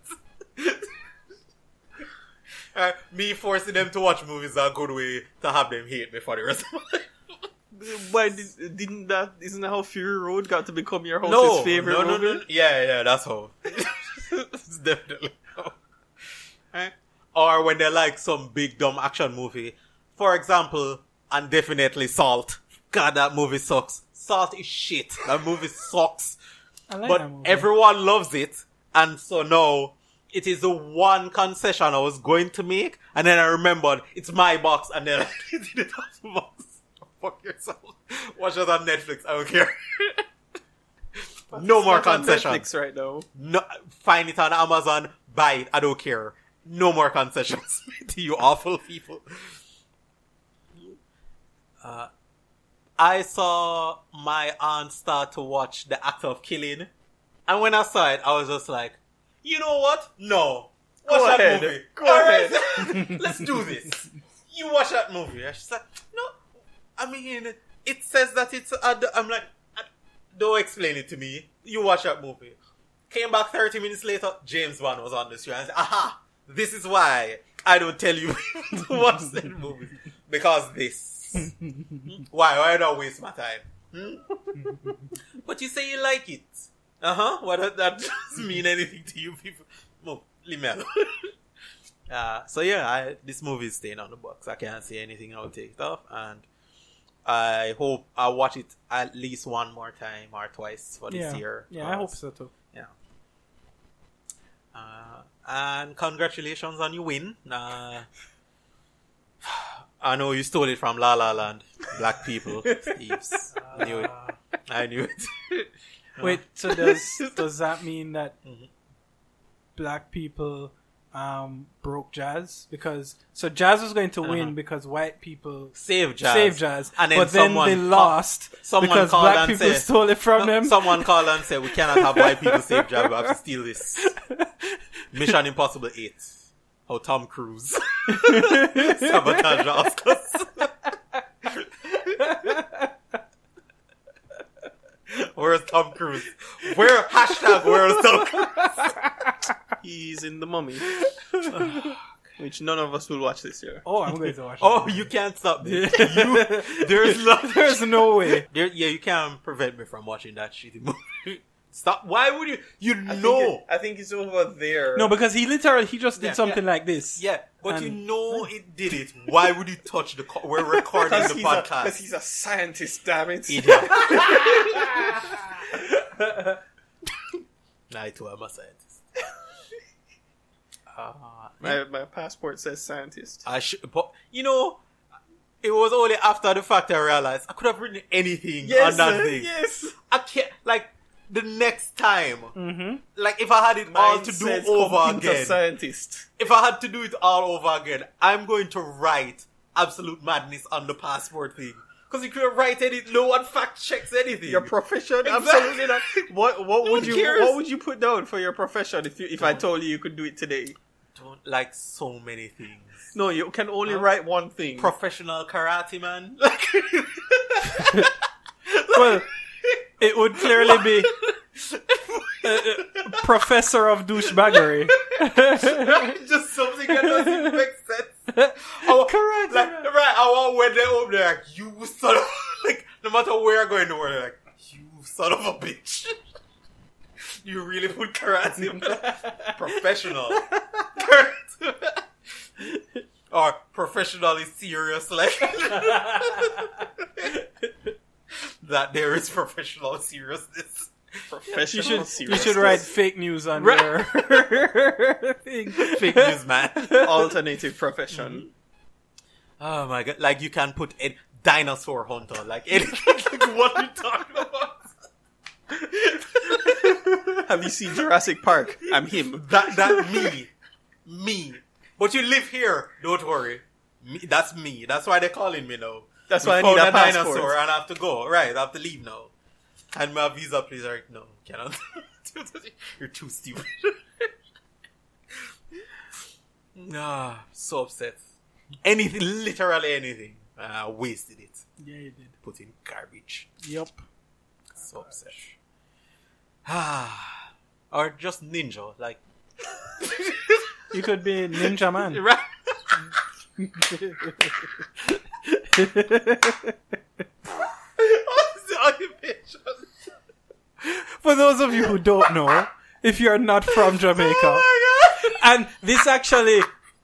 Me forcing them to watch movies is a good way to have them hate me for the rest of my life. Why isn't that how Fury Road got to become your house's favorite movie? No. Yeah, that's how. It's definitely how. Right? Or when they like some big dumb action movie. For example, and definitely Salt. God, that movie sucks. Salt is shit. That movie sucks. I like But that movie. everyone loves it. And so now, it is the one concession I was going to make. And then I remembered, it's my box. And then I did it off the box. Fuck yourself. Watch it on Netflix. I don't care. No more It's not on concessions. Netflix right now. No, find it on Amazon. Buy it. I don't care. No more concessions to you awful people. I saw my aunt start to watch The Act of Killing. And when I saw it, I was just like, you know what? No. Watch Go that ahead. movie. Go All right. Let's do this. You watch that movie. And she's like, no. I mean, it says that it's... I'm like, don't explain it to me. You watch that movie. Came back 30 minutes later, James Bond was on the show. And I said, aha, this is why I don't tell you to watch that movie. Because this. Why not waste my time? But you say you like it. What does that doesn't mean anything to you people? Move, leave me alone. So yeah, this movie is staying on the box. I can't say anything. I'll take it off, and I hope I watch it at least one more time or twice for this year. Yeah, I hope so too. Yeah. And congratulations on your win. I know you stole it from La La Land. Black people, thieves. I knew it. Wait, so does that mean that black people broke jazz? Because jazz was going to win because white people saved jazz. And then but then they lost because black people stole it from them. Someone called and said, we cannot have white people save jazz, we have to steal this. Mission Impossible 8. How Tom Cruise sabotage the Oscars. Where's Tom Cruise? Where's Tom Cruise? in The Mummy, which none of us will watch this year. Oh, I'm going to watch Oh, it. you can't stop me. There's no way. You can't prevent me from watching that shitty movie. Stop. Why would you? I think it's over there. No, because he just did Yeah, something yeah. like this. Yeah, but And- you know it did it. Why would you touch the? We're recording the Because podcast. he's a scientist, damn it. Idiot. I too am a scientist. My passport says scientist. I should, but you know, it was only after the fact I realized I could have written anything on that thing. Yes. I can't, like, the next time, like, if I had it all to do over again, scientist. if I had to do it all over again, I'm going to write absolute madness on the passport thing. Because you could write it, no one fact checks anything. Your profession, Exactly. absolutely not. What one would you cares. what would you put down for your profession if I told you could do it today? Don't like so many things. No, you can only write one thing. Professional karate man. Well, it would clearly be professor of douchebaggery. Just something that doesn't make sense. Correct. Like, right, I want when they open, they're like, you son of, like, no matter where I go in the world, they're like, you son of a bitch. You really put karate in professional. Or professionally serious, like, that there is professional seriousness. Professional You should write fake news on your thing. Fake news, man. alternative profession. Oh my god! Like you can put a dinosaur hunter, like anything. Like, what are you talking about? Have you seen Jurassic Park? I'm him. That me. But you live here. Don't worry. Me, that's me. That's why they're calling me now. That's We why I found need a dinosaur passport. and I have to go. Right, I have to leave now. And my visa, please. Like, no, cannot. You're too stupid. So upset. Anything, literally anything. I wasted it. Yeah, you did. Put in garbage. Yep. So upset. Or just ninja, like. You could be Ninja Man. Right. For those of you who don't know, if you're not from Jamaica, and this actually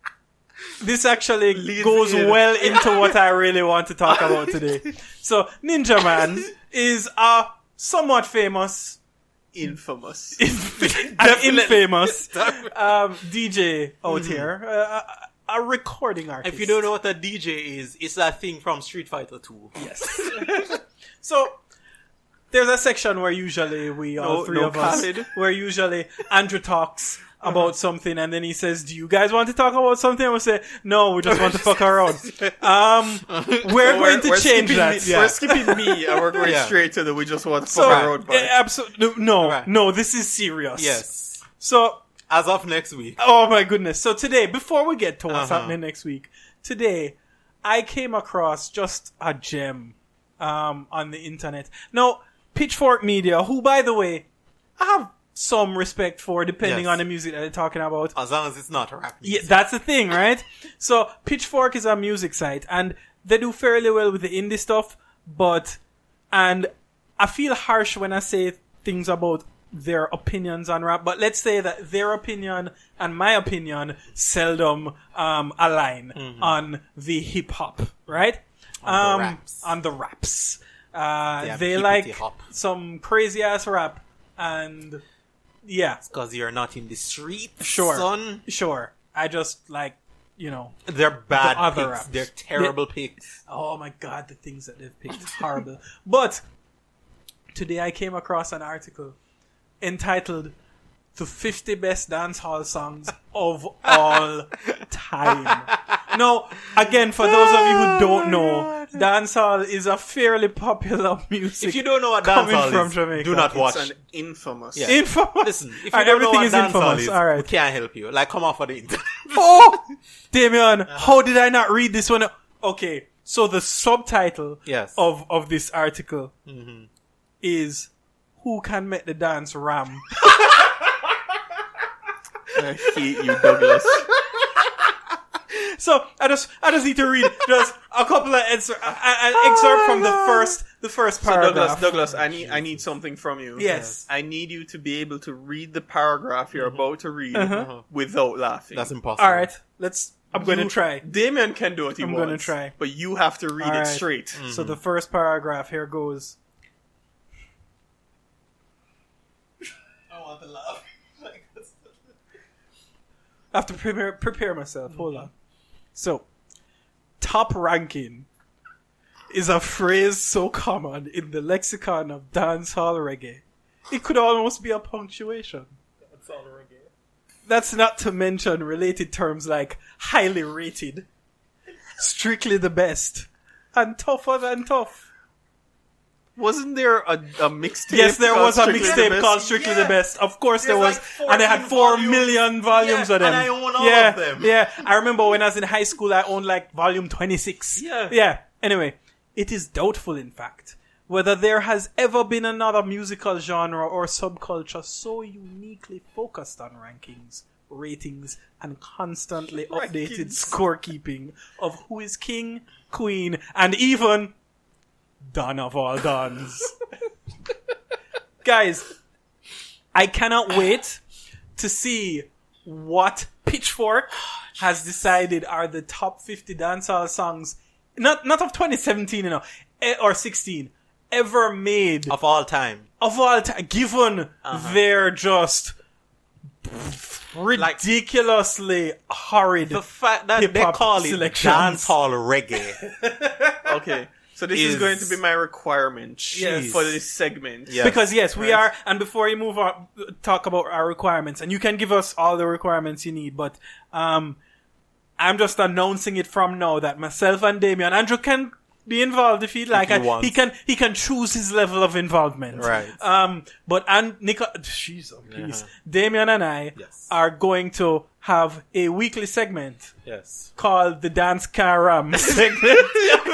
goes well into what I really want to talk about today. So, Ninja Man is a somewhat famous, Infamous. infamous DJ out here, a recording artist. If you don't know what a DJ is, it's that thing from Street Fighter 2. Yes. So, there's a section where usually all three of us, Khaled. where usually Andrew talks about something and then he says, do you guys want to talk about something? And we say, no, we just want to fuck around. We're going to change that. We're skipping me and we're going Yeah. straight to the we just want to So, fuck around part. absolutely, no, Right. no, this is serious. Yes. So, As of next week. oh my goodness. So today, before we get to what's Uh-huh. happening next week, today, I came across just a gem, on the internet. Now, Pitchfork Media, who, by the way, I have some respect for, depending Yes. on the music that they're talking about. As long as it's not rap Yeah, music. that's the thing, right? So, Pitchfork is a music site, and they do fairly well with the indie stuff, and I feel harsh when I say things about their opinions on rap, but let's say that their opinion and my opinion seldom align on the hip hop, right? On the raps. On the raps. Damn They hippity like hop. some crazy ass rap, and yeah, Because you're not in the street, sure, son. sure. I just like, They're bad The other picks. raps. They're terrible picks. oh my god, the things that they've picked, horrible. But today I came across an article entitled "The 50 Best Dancehall Songs of All Time." Now, again, for those of you who don't know, dancehall is a fairly popular music. If you don't know what coming dancehall from is, Jamaica. do not watch. It's an infamous. Yeah. Infamous. Listen, if you Alright, don't know everything what is dancehall infamous. is, All right. we can't help you. Like, come off of the internet. Oh, Damien, how did I not read this one? Okay, so the subtitle Yes. of this article is "Who Can Make the Dance Ram?" I hate you, Douglas. So I just need to read just a couple of excerpts from the first So paragraph. Douglas, I need something from you. Yes. I need you to be able to read the paragraph you're about to read without laughing. That's impossible. All right, I'm going to try. Damien can do what he I'm wants. gonna try. But you have to read All it right. straight. So the first paragraph here goes. I want to laugh. I have to prepare myself. Hold on. So, top ranking is a phrase so common in the lexicon of dancehall reggae. It could almost be a punctuation. That's not to mention related terms like highly rated, strictly the best, and tougher than tough. Wasn't there a mixtape? Yes, there called was a Strictly the mixtape Best? called Strictly the Best. Of course there was. There's like And they had 14 4 volumes. million volumes Yeah, of them. and I own all yeah, of them. Yeah, I remember when I was in high school, I owned like volume 26. Yeah. Yeah. Anyway, it is doubtful, in fact, whether there has ever been another musical genre or subculture so uniquely focused on rankings, ratings, and constantly updated scorekeeping of who is king, queen, and even Don of all Dons. Guys, I cannot wait to see what Pitchfork has decided are the top 50 dancehall songs, not of 2017, or 16, ever made Of all time. of all time, given their just ridiculously horrid. The fact that they hip-hop call it selections. dancehall reggae. Okay. So this is going to be my requirement Yes. for this segment. Yeah. Because yes, we are, and before you move on, talk about our requirements, and you can give us all the requirements you need, but I'm just announcing it from now that myself and Damien, Andrew can be involved if he'd like. he wants. He can choose his level of involvement. Right. But jeez, oh, please, Damien and I Yes. are going to have a weekly segment Yes. called the Dance Karam segment.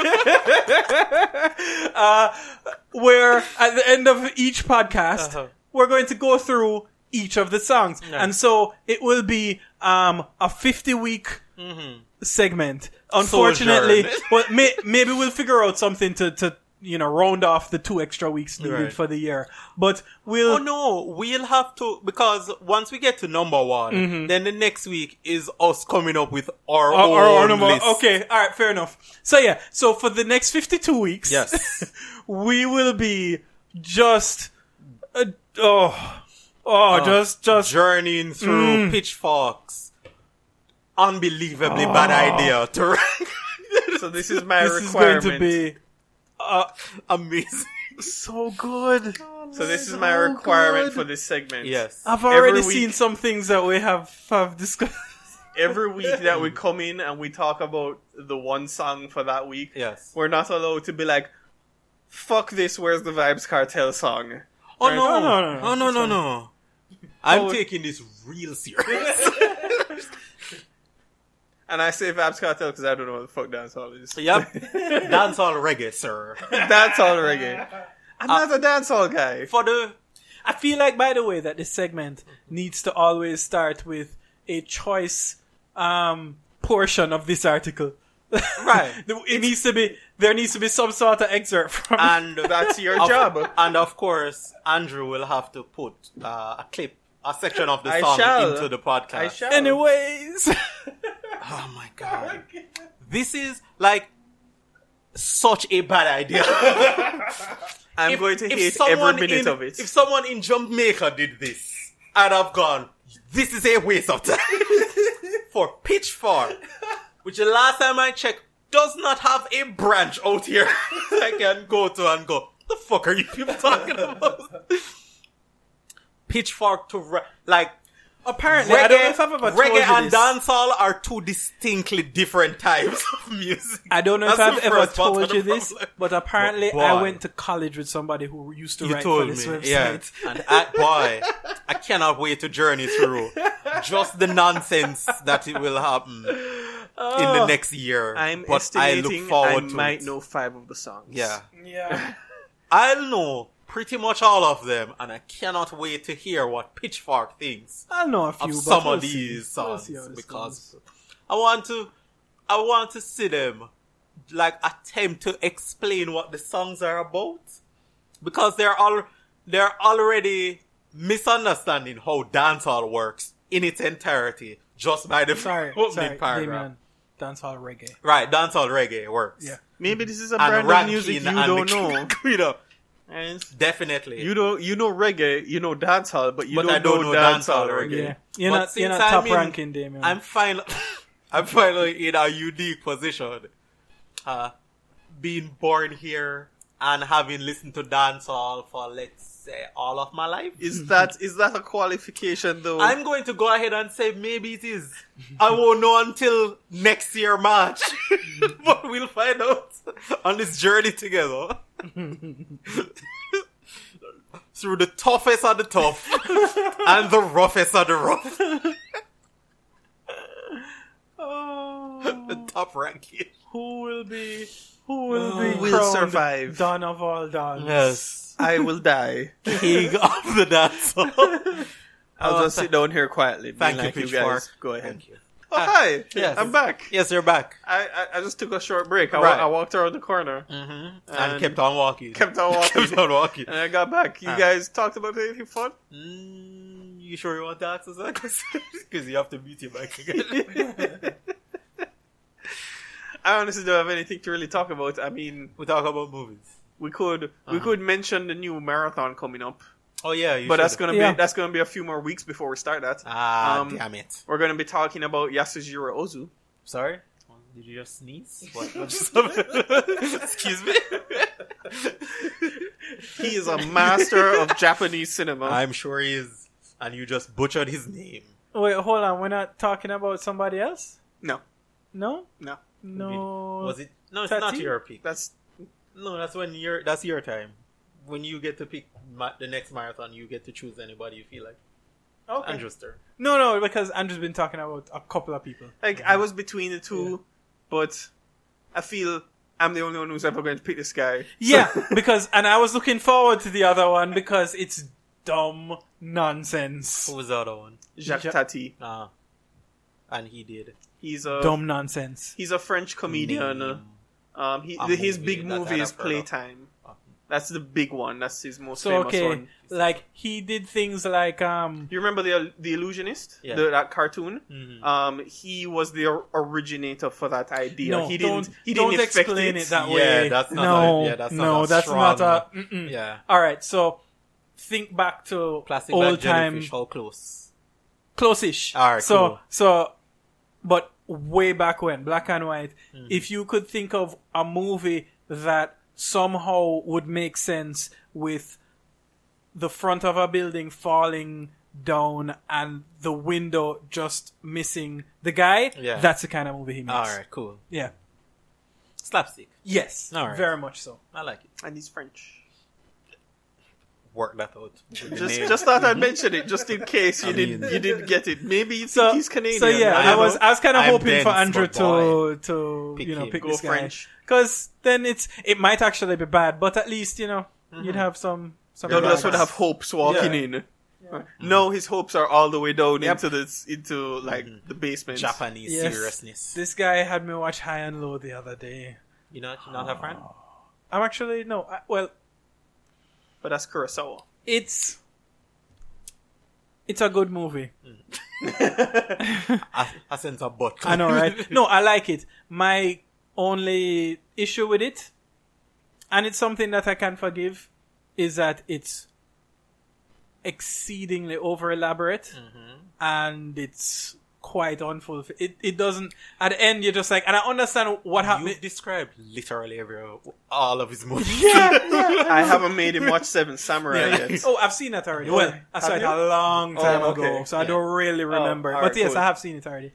Where at the end of each podcast, we're going to go through each of the songs. And so it will be a 50-week segment. Unfortunately, well, maybe we'll figure out something to round off the 2 extra weeks needed Right. for the year. But we'll... Oh no, we'll have to, because once we get to number 1, then the next week is us coming up with our own number. list. Okay, alright, fair enough. So yeah, so for the next 52 weeks, Yes. we will be just, just Journeying through Pitchfork's unbelievably bad idea to rank. So this is my this is requirement. going to be Amazing. so good. So this is my requirement for this segment. Yes. I've already Every week- seen some things that we have discussed. Every week that we come in and we talk about the one song for that week, Yes. we're not allowed to be like, fuck this, where's the Vibes Cartel song? Oh Right? no. No. I'm taking this real serious. And I say Vibes Cartel because I don't know what the fuck dancehall is. Yep. Dancehall reggae, sir. Dancehall reggae. I'm not a dancehall guy. I feel like, by the way, that this segment needs to always start with a choice portion of this article. Right. There needs to be some sort of excerpt from And That's your job. And of course, Andrew will have to put a section of the I song shall. into the podcast. I shall. Anyways. Oh my god. This is like such a bad idea. I'm going to hate every minute of it. If someone in Jamaica did this, I'd have gone, this is a waste of time. For Pitchfork, which the last time I checked, does not have a branch out here I can go to and go, the fuck are you people talking about? Pitchfork to, Apparently, I don't know if I've ever told you reggae and this. dancehall are two distinctly different types of music. I don't know if That's I've the ever first part told of you the this, problem. but apparently But I boy. went to college with somebody who used to You write for told this me, website. yeah. And I cannot wait to journey through just the nonsense that it will happen in the next year. I'm but I estimating look forward I to might it. know 5 of the songs. Yeah. Yeah. I'll know pretty much all of them, and I cannot wait to hear what Pitchfork thinks I know a few, of but some we'll of see. these We'll songs see how this because goes. I want to see them like attempt to explain what the songs are about, because they're already misunderstanding how dancehall works in its entirety just by the Sorry, opening paragraph. Damien. Dancehall reggae. Right, dancehall reggae works. Yeah. Maybe this is a And brand of Rankin music you and don't the know. Guido. And Definitely. you know reggae, you know dancehall, but you I don't don't know know dancehall dancehall reggae. Yeah. You're But not since top I'm in- ranking, Damien. I'm finally in a unique position. Being born here and having listened to dancehall for, let's say, all of my life. Is that a qualification though? I'm going to go ahead and say maybe it is. I won't know until next year, March. But we'll find out on this journey together. Through the toughest of the tough and the roughest of the rough. The top ranking. Who will be will crowned survive? Don of all dons? Yes. I will die. King of the dancehall. I'll just sit down here quietly. Thank being like, you, you Pitchfork. guys. Go ahead. Thank you. Oh, hi. Yes. I'm back. Yes, you're back. I just took a short break. Right. I walked around the corner. And kept on walking. Kept on walking. Kept on walking. And I got back. You guys talked about anything fun? You sure you want to ask us that? Because you have to mute your mic again. I honestly don't have anything to really talk about. I mean, We talk about movies. we could mention the new marathon coming up, Oh yeah, you but should. that's gonna be a few more weeks before we start that. Damn it. We're gonna be talking about Yasujiro Ozu. Sorry? Did you just sneeze? What just happened? Excuse me? He is a master of Japanese cinema. I'm sure he is. And you just butchered his name. Wait, hold on. We're not talking about somebody else? No, No? no, No. Was it? No, it's not Tati? your pick. that's No, that's your time. When you get to pick the next marathon, you get to choose anybody you feel like. Okay. Andrew's turn. No, because Andrew's been talking about a couple of people. like I was between the two, but I feel I'm the only one who's ever going to pick this guy. Yeah, and I was looking forward to the other one because it's dumb nonsense. Who was the other one? Jacques Tati. And he did. He's a Dumb nonsense. He's a French comedian. His movie big that movie I've is heard of. Playtime. That's the big one. That's his most So, famous okay, one. like, he did things like, You remember the Illusionist? Yeah. That cartoon? He was the originator for that idea. no, he don't didn't affect explain it that Yeah, way. that's not no, a- yeah, that's not no, a that's strong- not a... Mm-mm. Yeah. Alright, so, think back to Plastic old bag time... jellyfish, how close? Close-ish. Alright, so, cool. but way back when, black and white, if you could think of a movie that somehow would make sense with the front of a building falling down and the window just missing the guy, Yeah. that's the kind of movie he makes. Alright, cool. Yeah. Slapstick. Yes. Alright. Very much so. I like it. And he's French. Work that out. Just thought I'd mention it, just in case you didn't get it. Maybe you think So, he's Canadian. so yeah, I I was kind of I'm hoping for dense, Andrew but boy, to pick you know him. pick Go this guy French. because then it might actually be bad, but at least you'd have some. Douglas would relax. have hopes walking in. No, his hopes are all the way down into the basement. Japanese Yes. seriousness. This guy had me watch High and Low the other day. You not have friend? I'm actually no. Well, But that's Kurosawa. it's a good movie. I sense a butt. I know, right? No, I like it. My only issue with it, and it's something that I can forgive, is that it's exceedingly over elaborate and it's quite unfulfilled. It doesn't. At the end, you're just like, and I understand what happened. You've described literally all of his movies. I haven't made him watch Seven Samurai yet. Oh, I've seen that already. Well, I saw it a long time Oh, okay. ago, so I don't really remember. alright, But yes, cool. I have seen it already.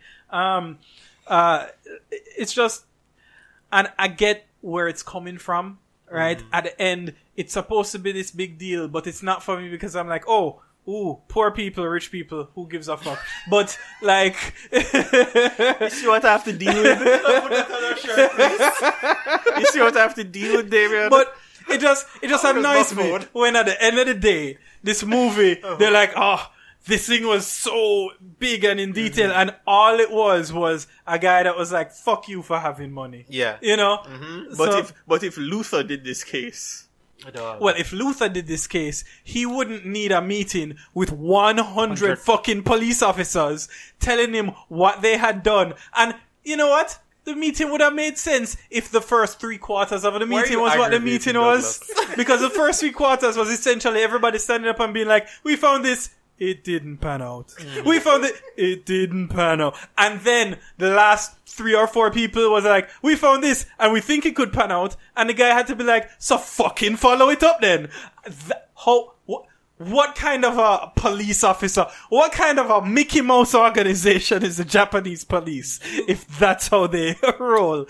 It's just, and I get where it's coming from, right? At the end, it's supposed to be this big deal, but it's not for me because I'm like, ooh, poor people, rich people, who gives a fuck? But, like... You see what I have to deal with? You see what I have to deal with, Damien? But It just annoys me when at the end of the day, this movie, they're like, oh, this thing was so big and in detail, and all it was a guy that was like, fuck you for having money. Yeah. You know? But if Luther did this case, well, if Luther did this case, he wouldn't need a meeting with 100 fucking police officers telling him what they had done. And you know what? The meeting would have made sense if the first 3/4 of the meeting was what the meeting was. Because the first 3/4 was essentially everybody standing up and being like, we found this. It didn't pan out. We found it. It didn't pan out. And then the last 3 or 4 people was like, we found this and we think it could pan out. And the guy had to be like, so fucking follow it up then. What kind of a police officer, what kind of a Mickey Mouse organization is the Japanese police if that's how they roll?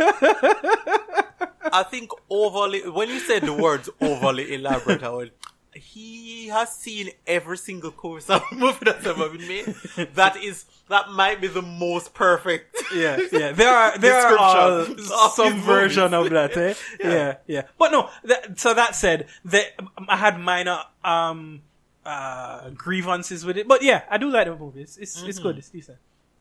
I think when you said the words overly elaborate, he has seen every single Kurosawa movie that's ever been made. That might be the most perfect. Yeah. There are some version of that, eh? Yeah. But no, so that said, I had minor, grievances with it. But yeah, I do like the movie. It's good. It's decent.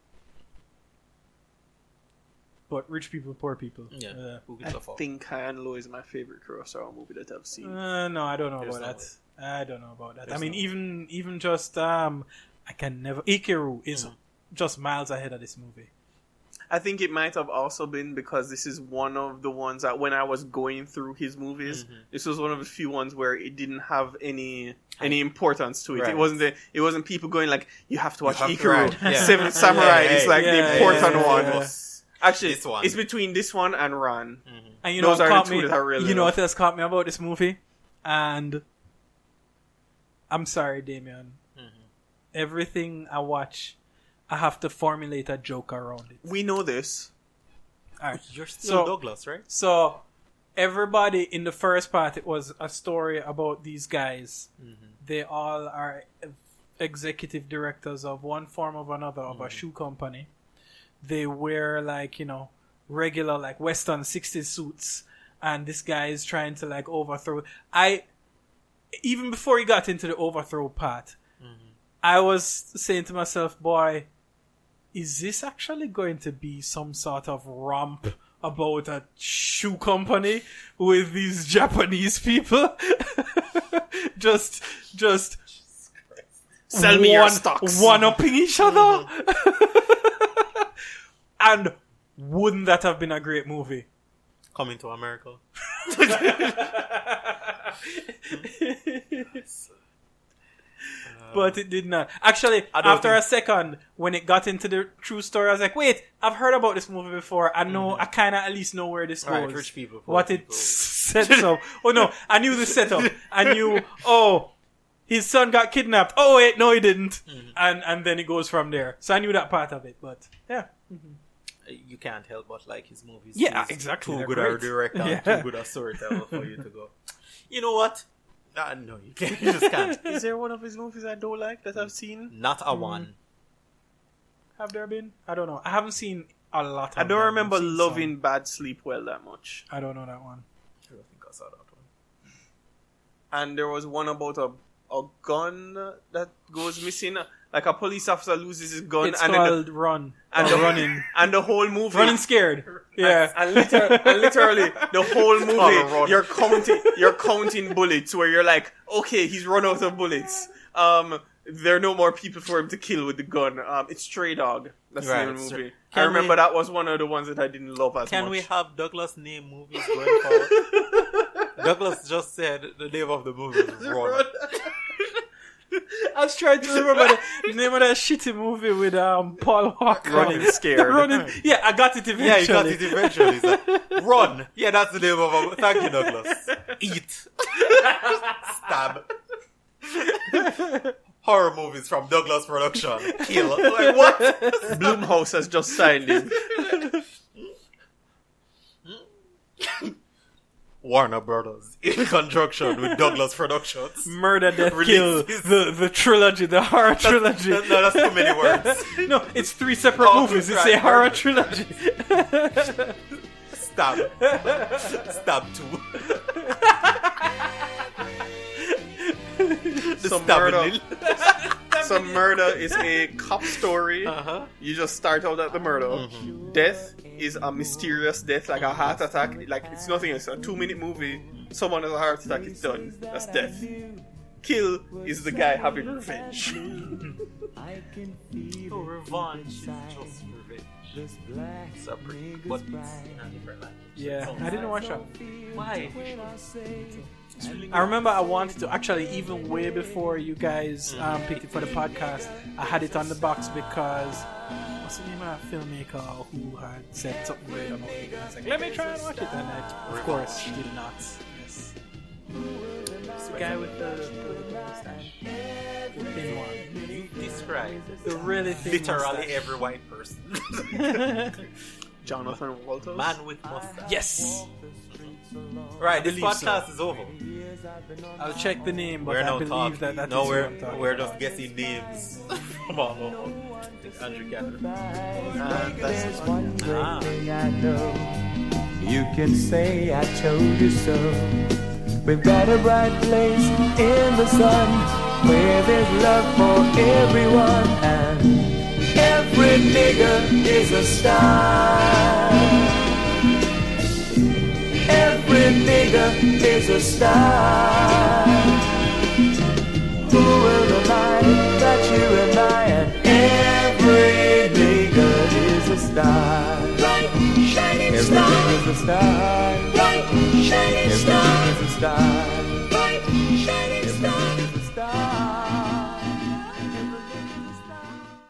But rich people, poor people. Yeah. I think High and Low is my favorite Kurosawa movie that I've seen. No, I don't know about that. I don't know about that. I mean, even just I can never. Ikiru is just miles ahead of this movie. I think it might have also been because this is one of the ones that when I was going through his movies, this was one of the few ones where it didn't have any importance to it. Right. It wasn't people going like, you have to watch Ikiru, Seven Samurai. It's like the important one. Actually, it's between this one and Ran. And you know, those are the two that I really you know love. what else caught me about this movie? And I'm sorry, Damien. Everything I watch, I have to formulate a joke around it. We know this. All right. You're still Douglas, right? So, everybody in the first part, it was a story about these guys. They all are executive directors of one form or another of a shoe company. They wear like, regular like Western 60s suits. And this guy is trying to like overthrow. Even before he got into the overthrow part, I was saying to myself, boy, is this actually going to be some sort of romp about a shoe company with these Japanese people? just sell me your stocks. One-upping each other? And wouldn't that have been a great movie? Coming to America. But it did not. Actually, after a second, when it got into the true story, I was like, wait, I've heard about this movie before. I know, I kind of at least know where this goes. Right, rich people. What it sets up. Oh no, I knew the setup. I knew, his son got kidnapped. Oh wait, no he didn't. And then it goes from there. So I knew that part of it, but yeah. You can't help but like his movies. Yeah, He's exactly. Too good a director, too good a storyteller for you to go. You know what? No, you can't. You just can't. Is there one of his movies I don't like that I've seen? Not a one. Have there been? I don't know. I haven't seen a lot of I don't them. remember I've seen loving some. Bad Sleep Well that much. I don't know that one. I don't think I saw that one. And there was one about a gun that goes missing. Like a police officer loses his gun. It's and called Run. And running. And the whole movie. Running Scared. Yeah. And literally, the whole movie, you're counting bullets where you're like, okay, he's run out of bullets. There are no more people for him to kill with the gun. It's Stray Dog. That's the name of the movie. I remember that was one of the ones that I didn't love as much. Can we have Douglas name movies going forward? Douglas just said the name of the movie is Run. I was trying to remember the name of that shitty movie with Paul Walker. Running Scared. Yeah, I got it eventually. Yeah, you got it eventually. It's like, Run. Yeah, that's the name of it. Thank you, Douglas. Eat. Stab. Horror movies from Douglas Production. Kill. Like, what? Blumhouse has just signed him. Warner Brothers in conjunction with Douglas Productions. Murder, Death, Kill, the trilogy, the horror trilogy. No, that's too many words. No, it's 3 separate movies. It's a horror trilogy. Stab 2. Some stabbing. murder. Some murder is a cop story. Uh-huh. You just start out at the murder. Mm-hmm. Death is a mysterious death, like a heart attack. Like it's nothing else. A 2-minute movie. Someone has a heart attack. It's done. That's death. Kill is the guy having revenge. Oh, revenge is just revenge. Separate, but it's in a different language. Yeah, I didn't watch that. Why? I remember I wanted to actually, even way before you guys picked it for the podcast, I had it on the box because what's the name of that filmmaker who had said something great about it? I was like, let me try and watch it, and I, of course, did not. Yes. It's the guy with the mustache. The thin one. You describe The really thin literally mustache. every white person. Jonathan Walters. Man with mustache. Yes! Right, this believe so. podcast is over. I'll check the name, but We're I now believe talking. that No, is we're what I'm talking we're about. just guessing names from all over. I think Andrew Gander. There's one great Ah. thing I know. You can say I told you so. We've got a bright place in the sun where there's love for everyone, and every nigga is a star. Every nigga is a star. Who will remind that you and I and every nigga is a star. Bright shining star. Every nigga's a star. Bright shining star. Every nigga's a star.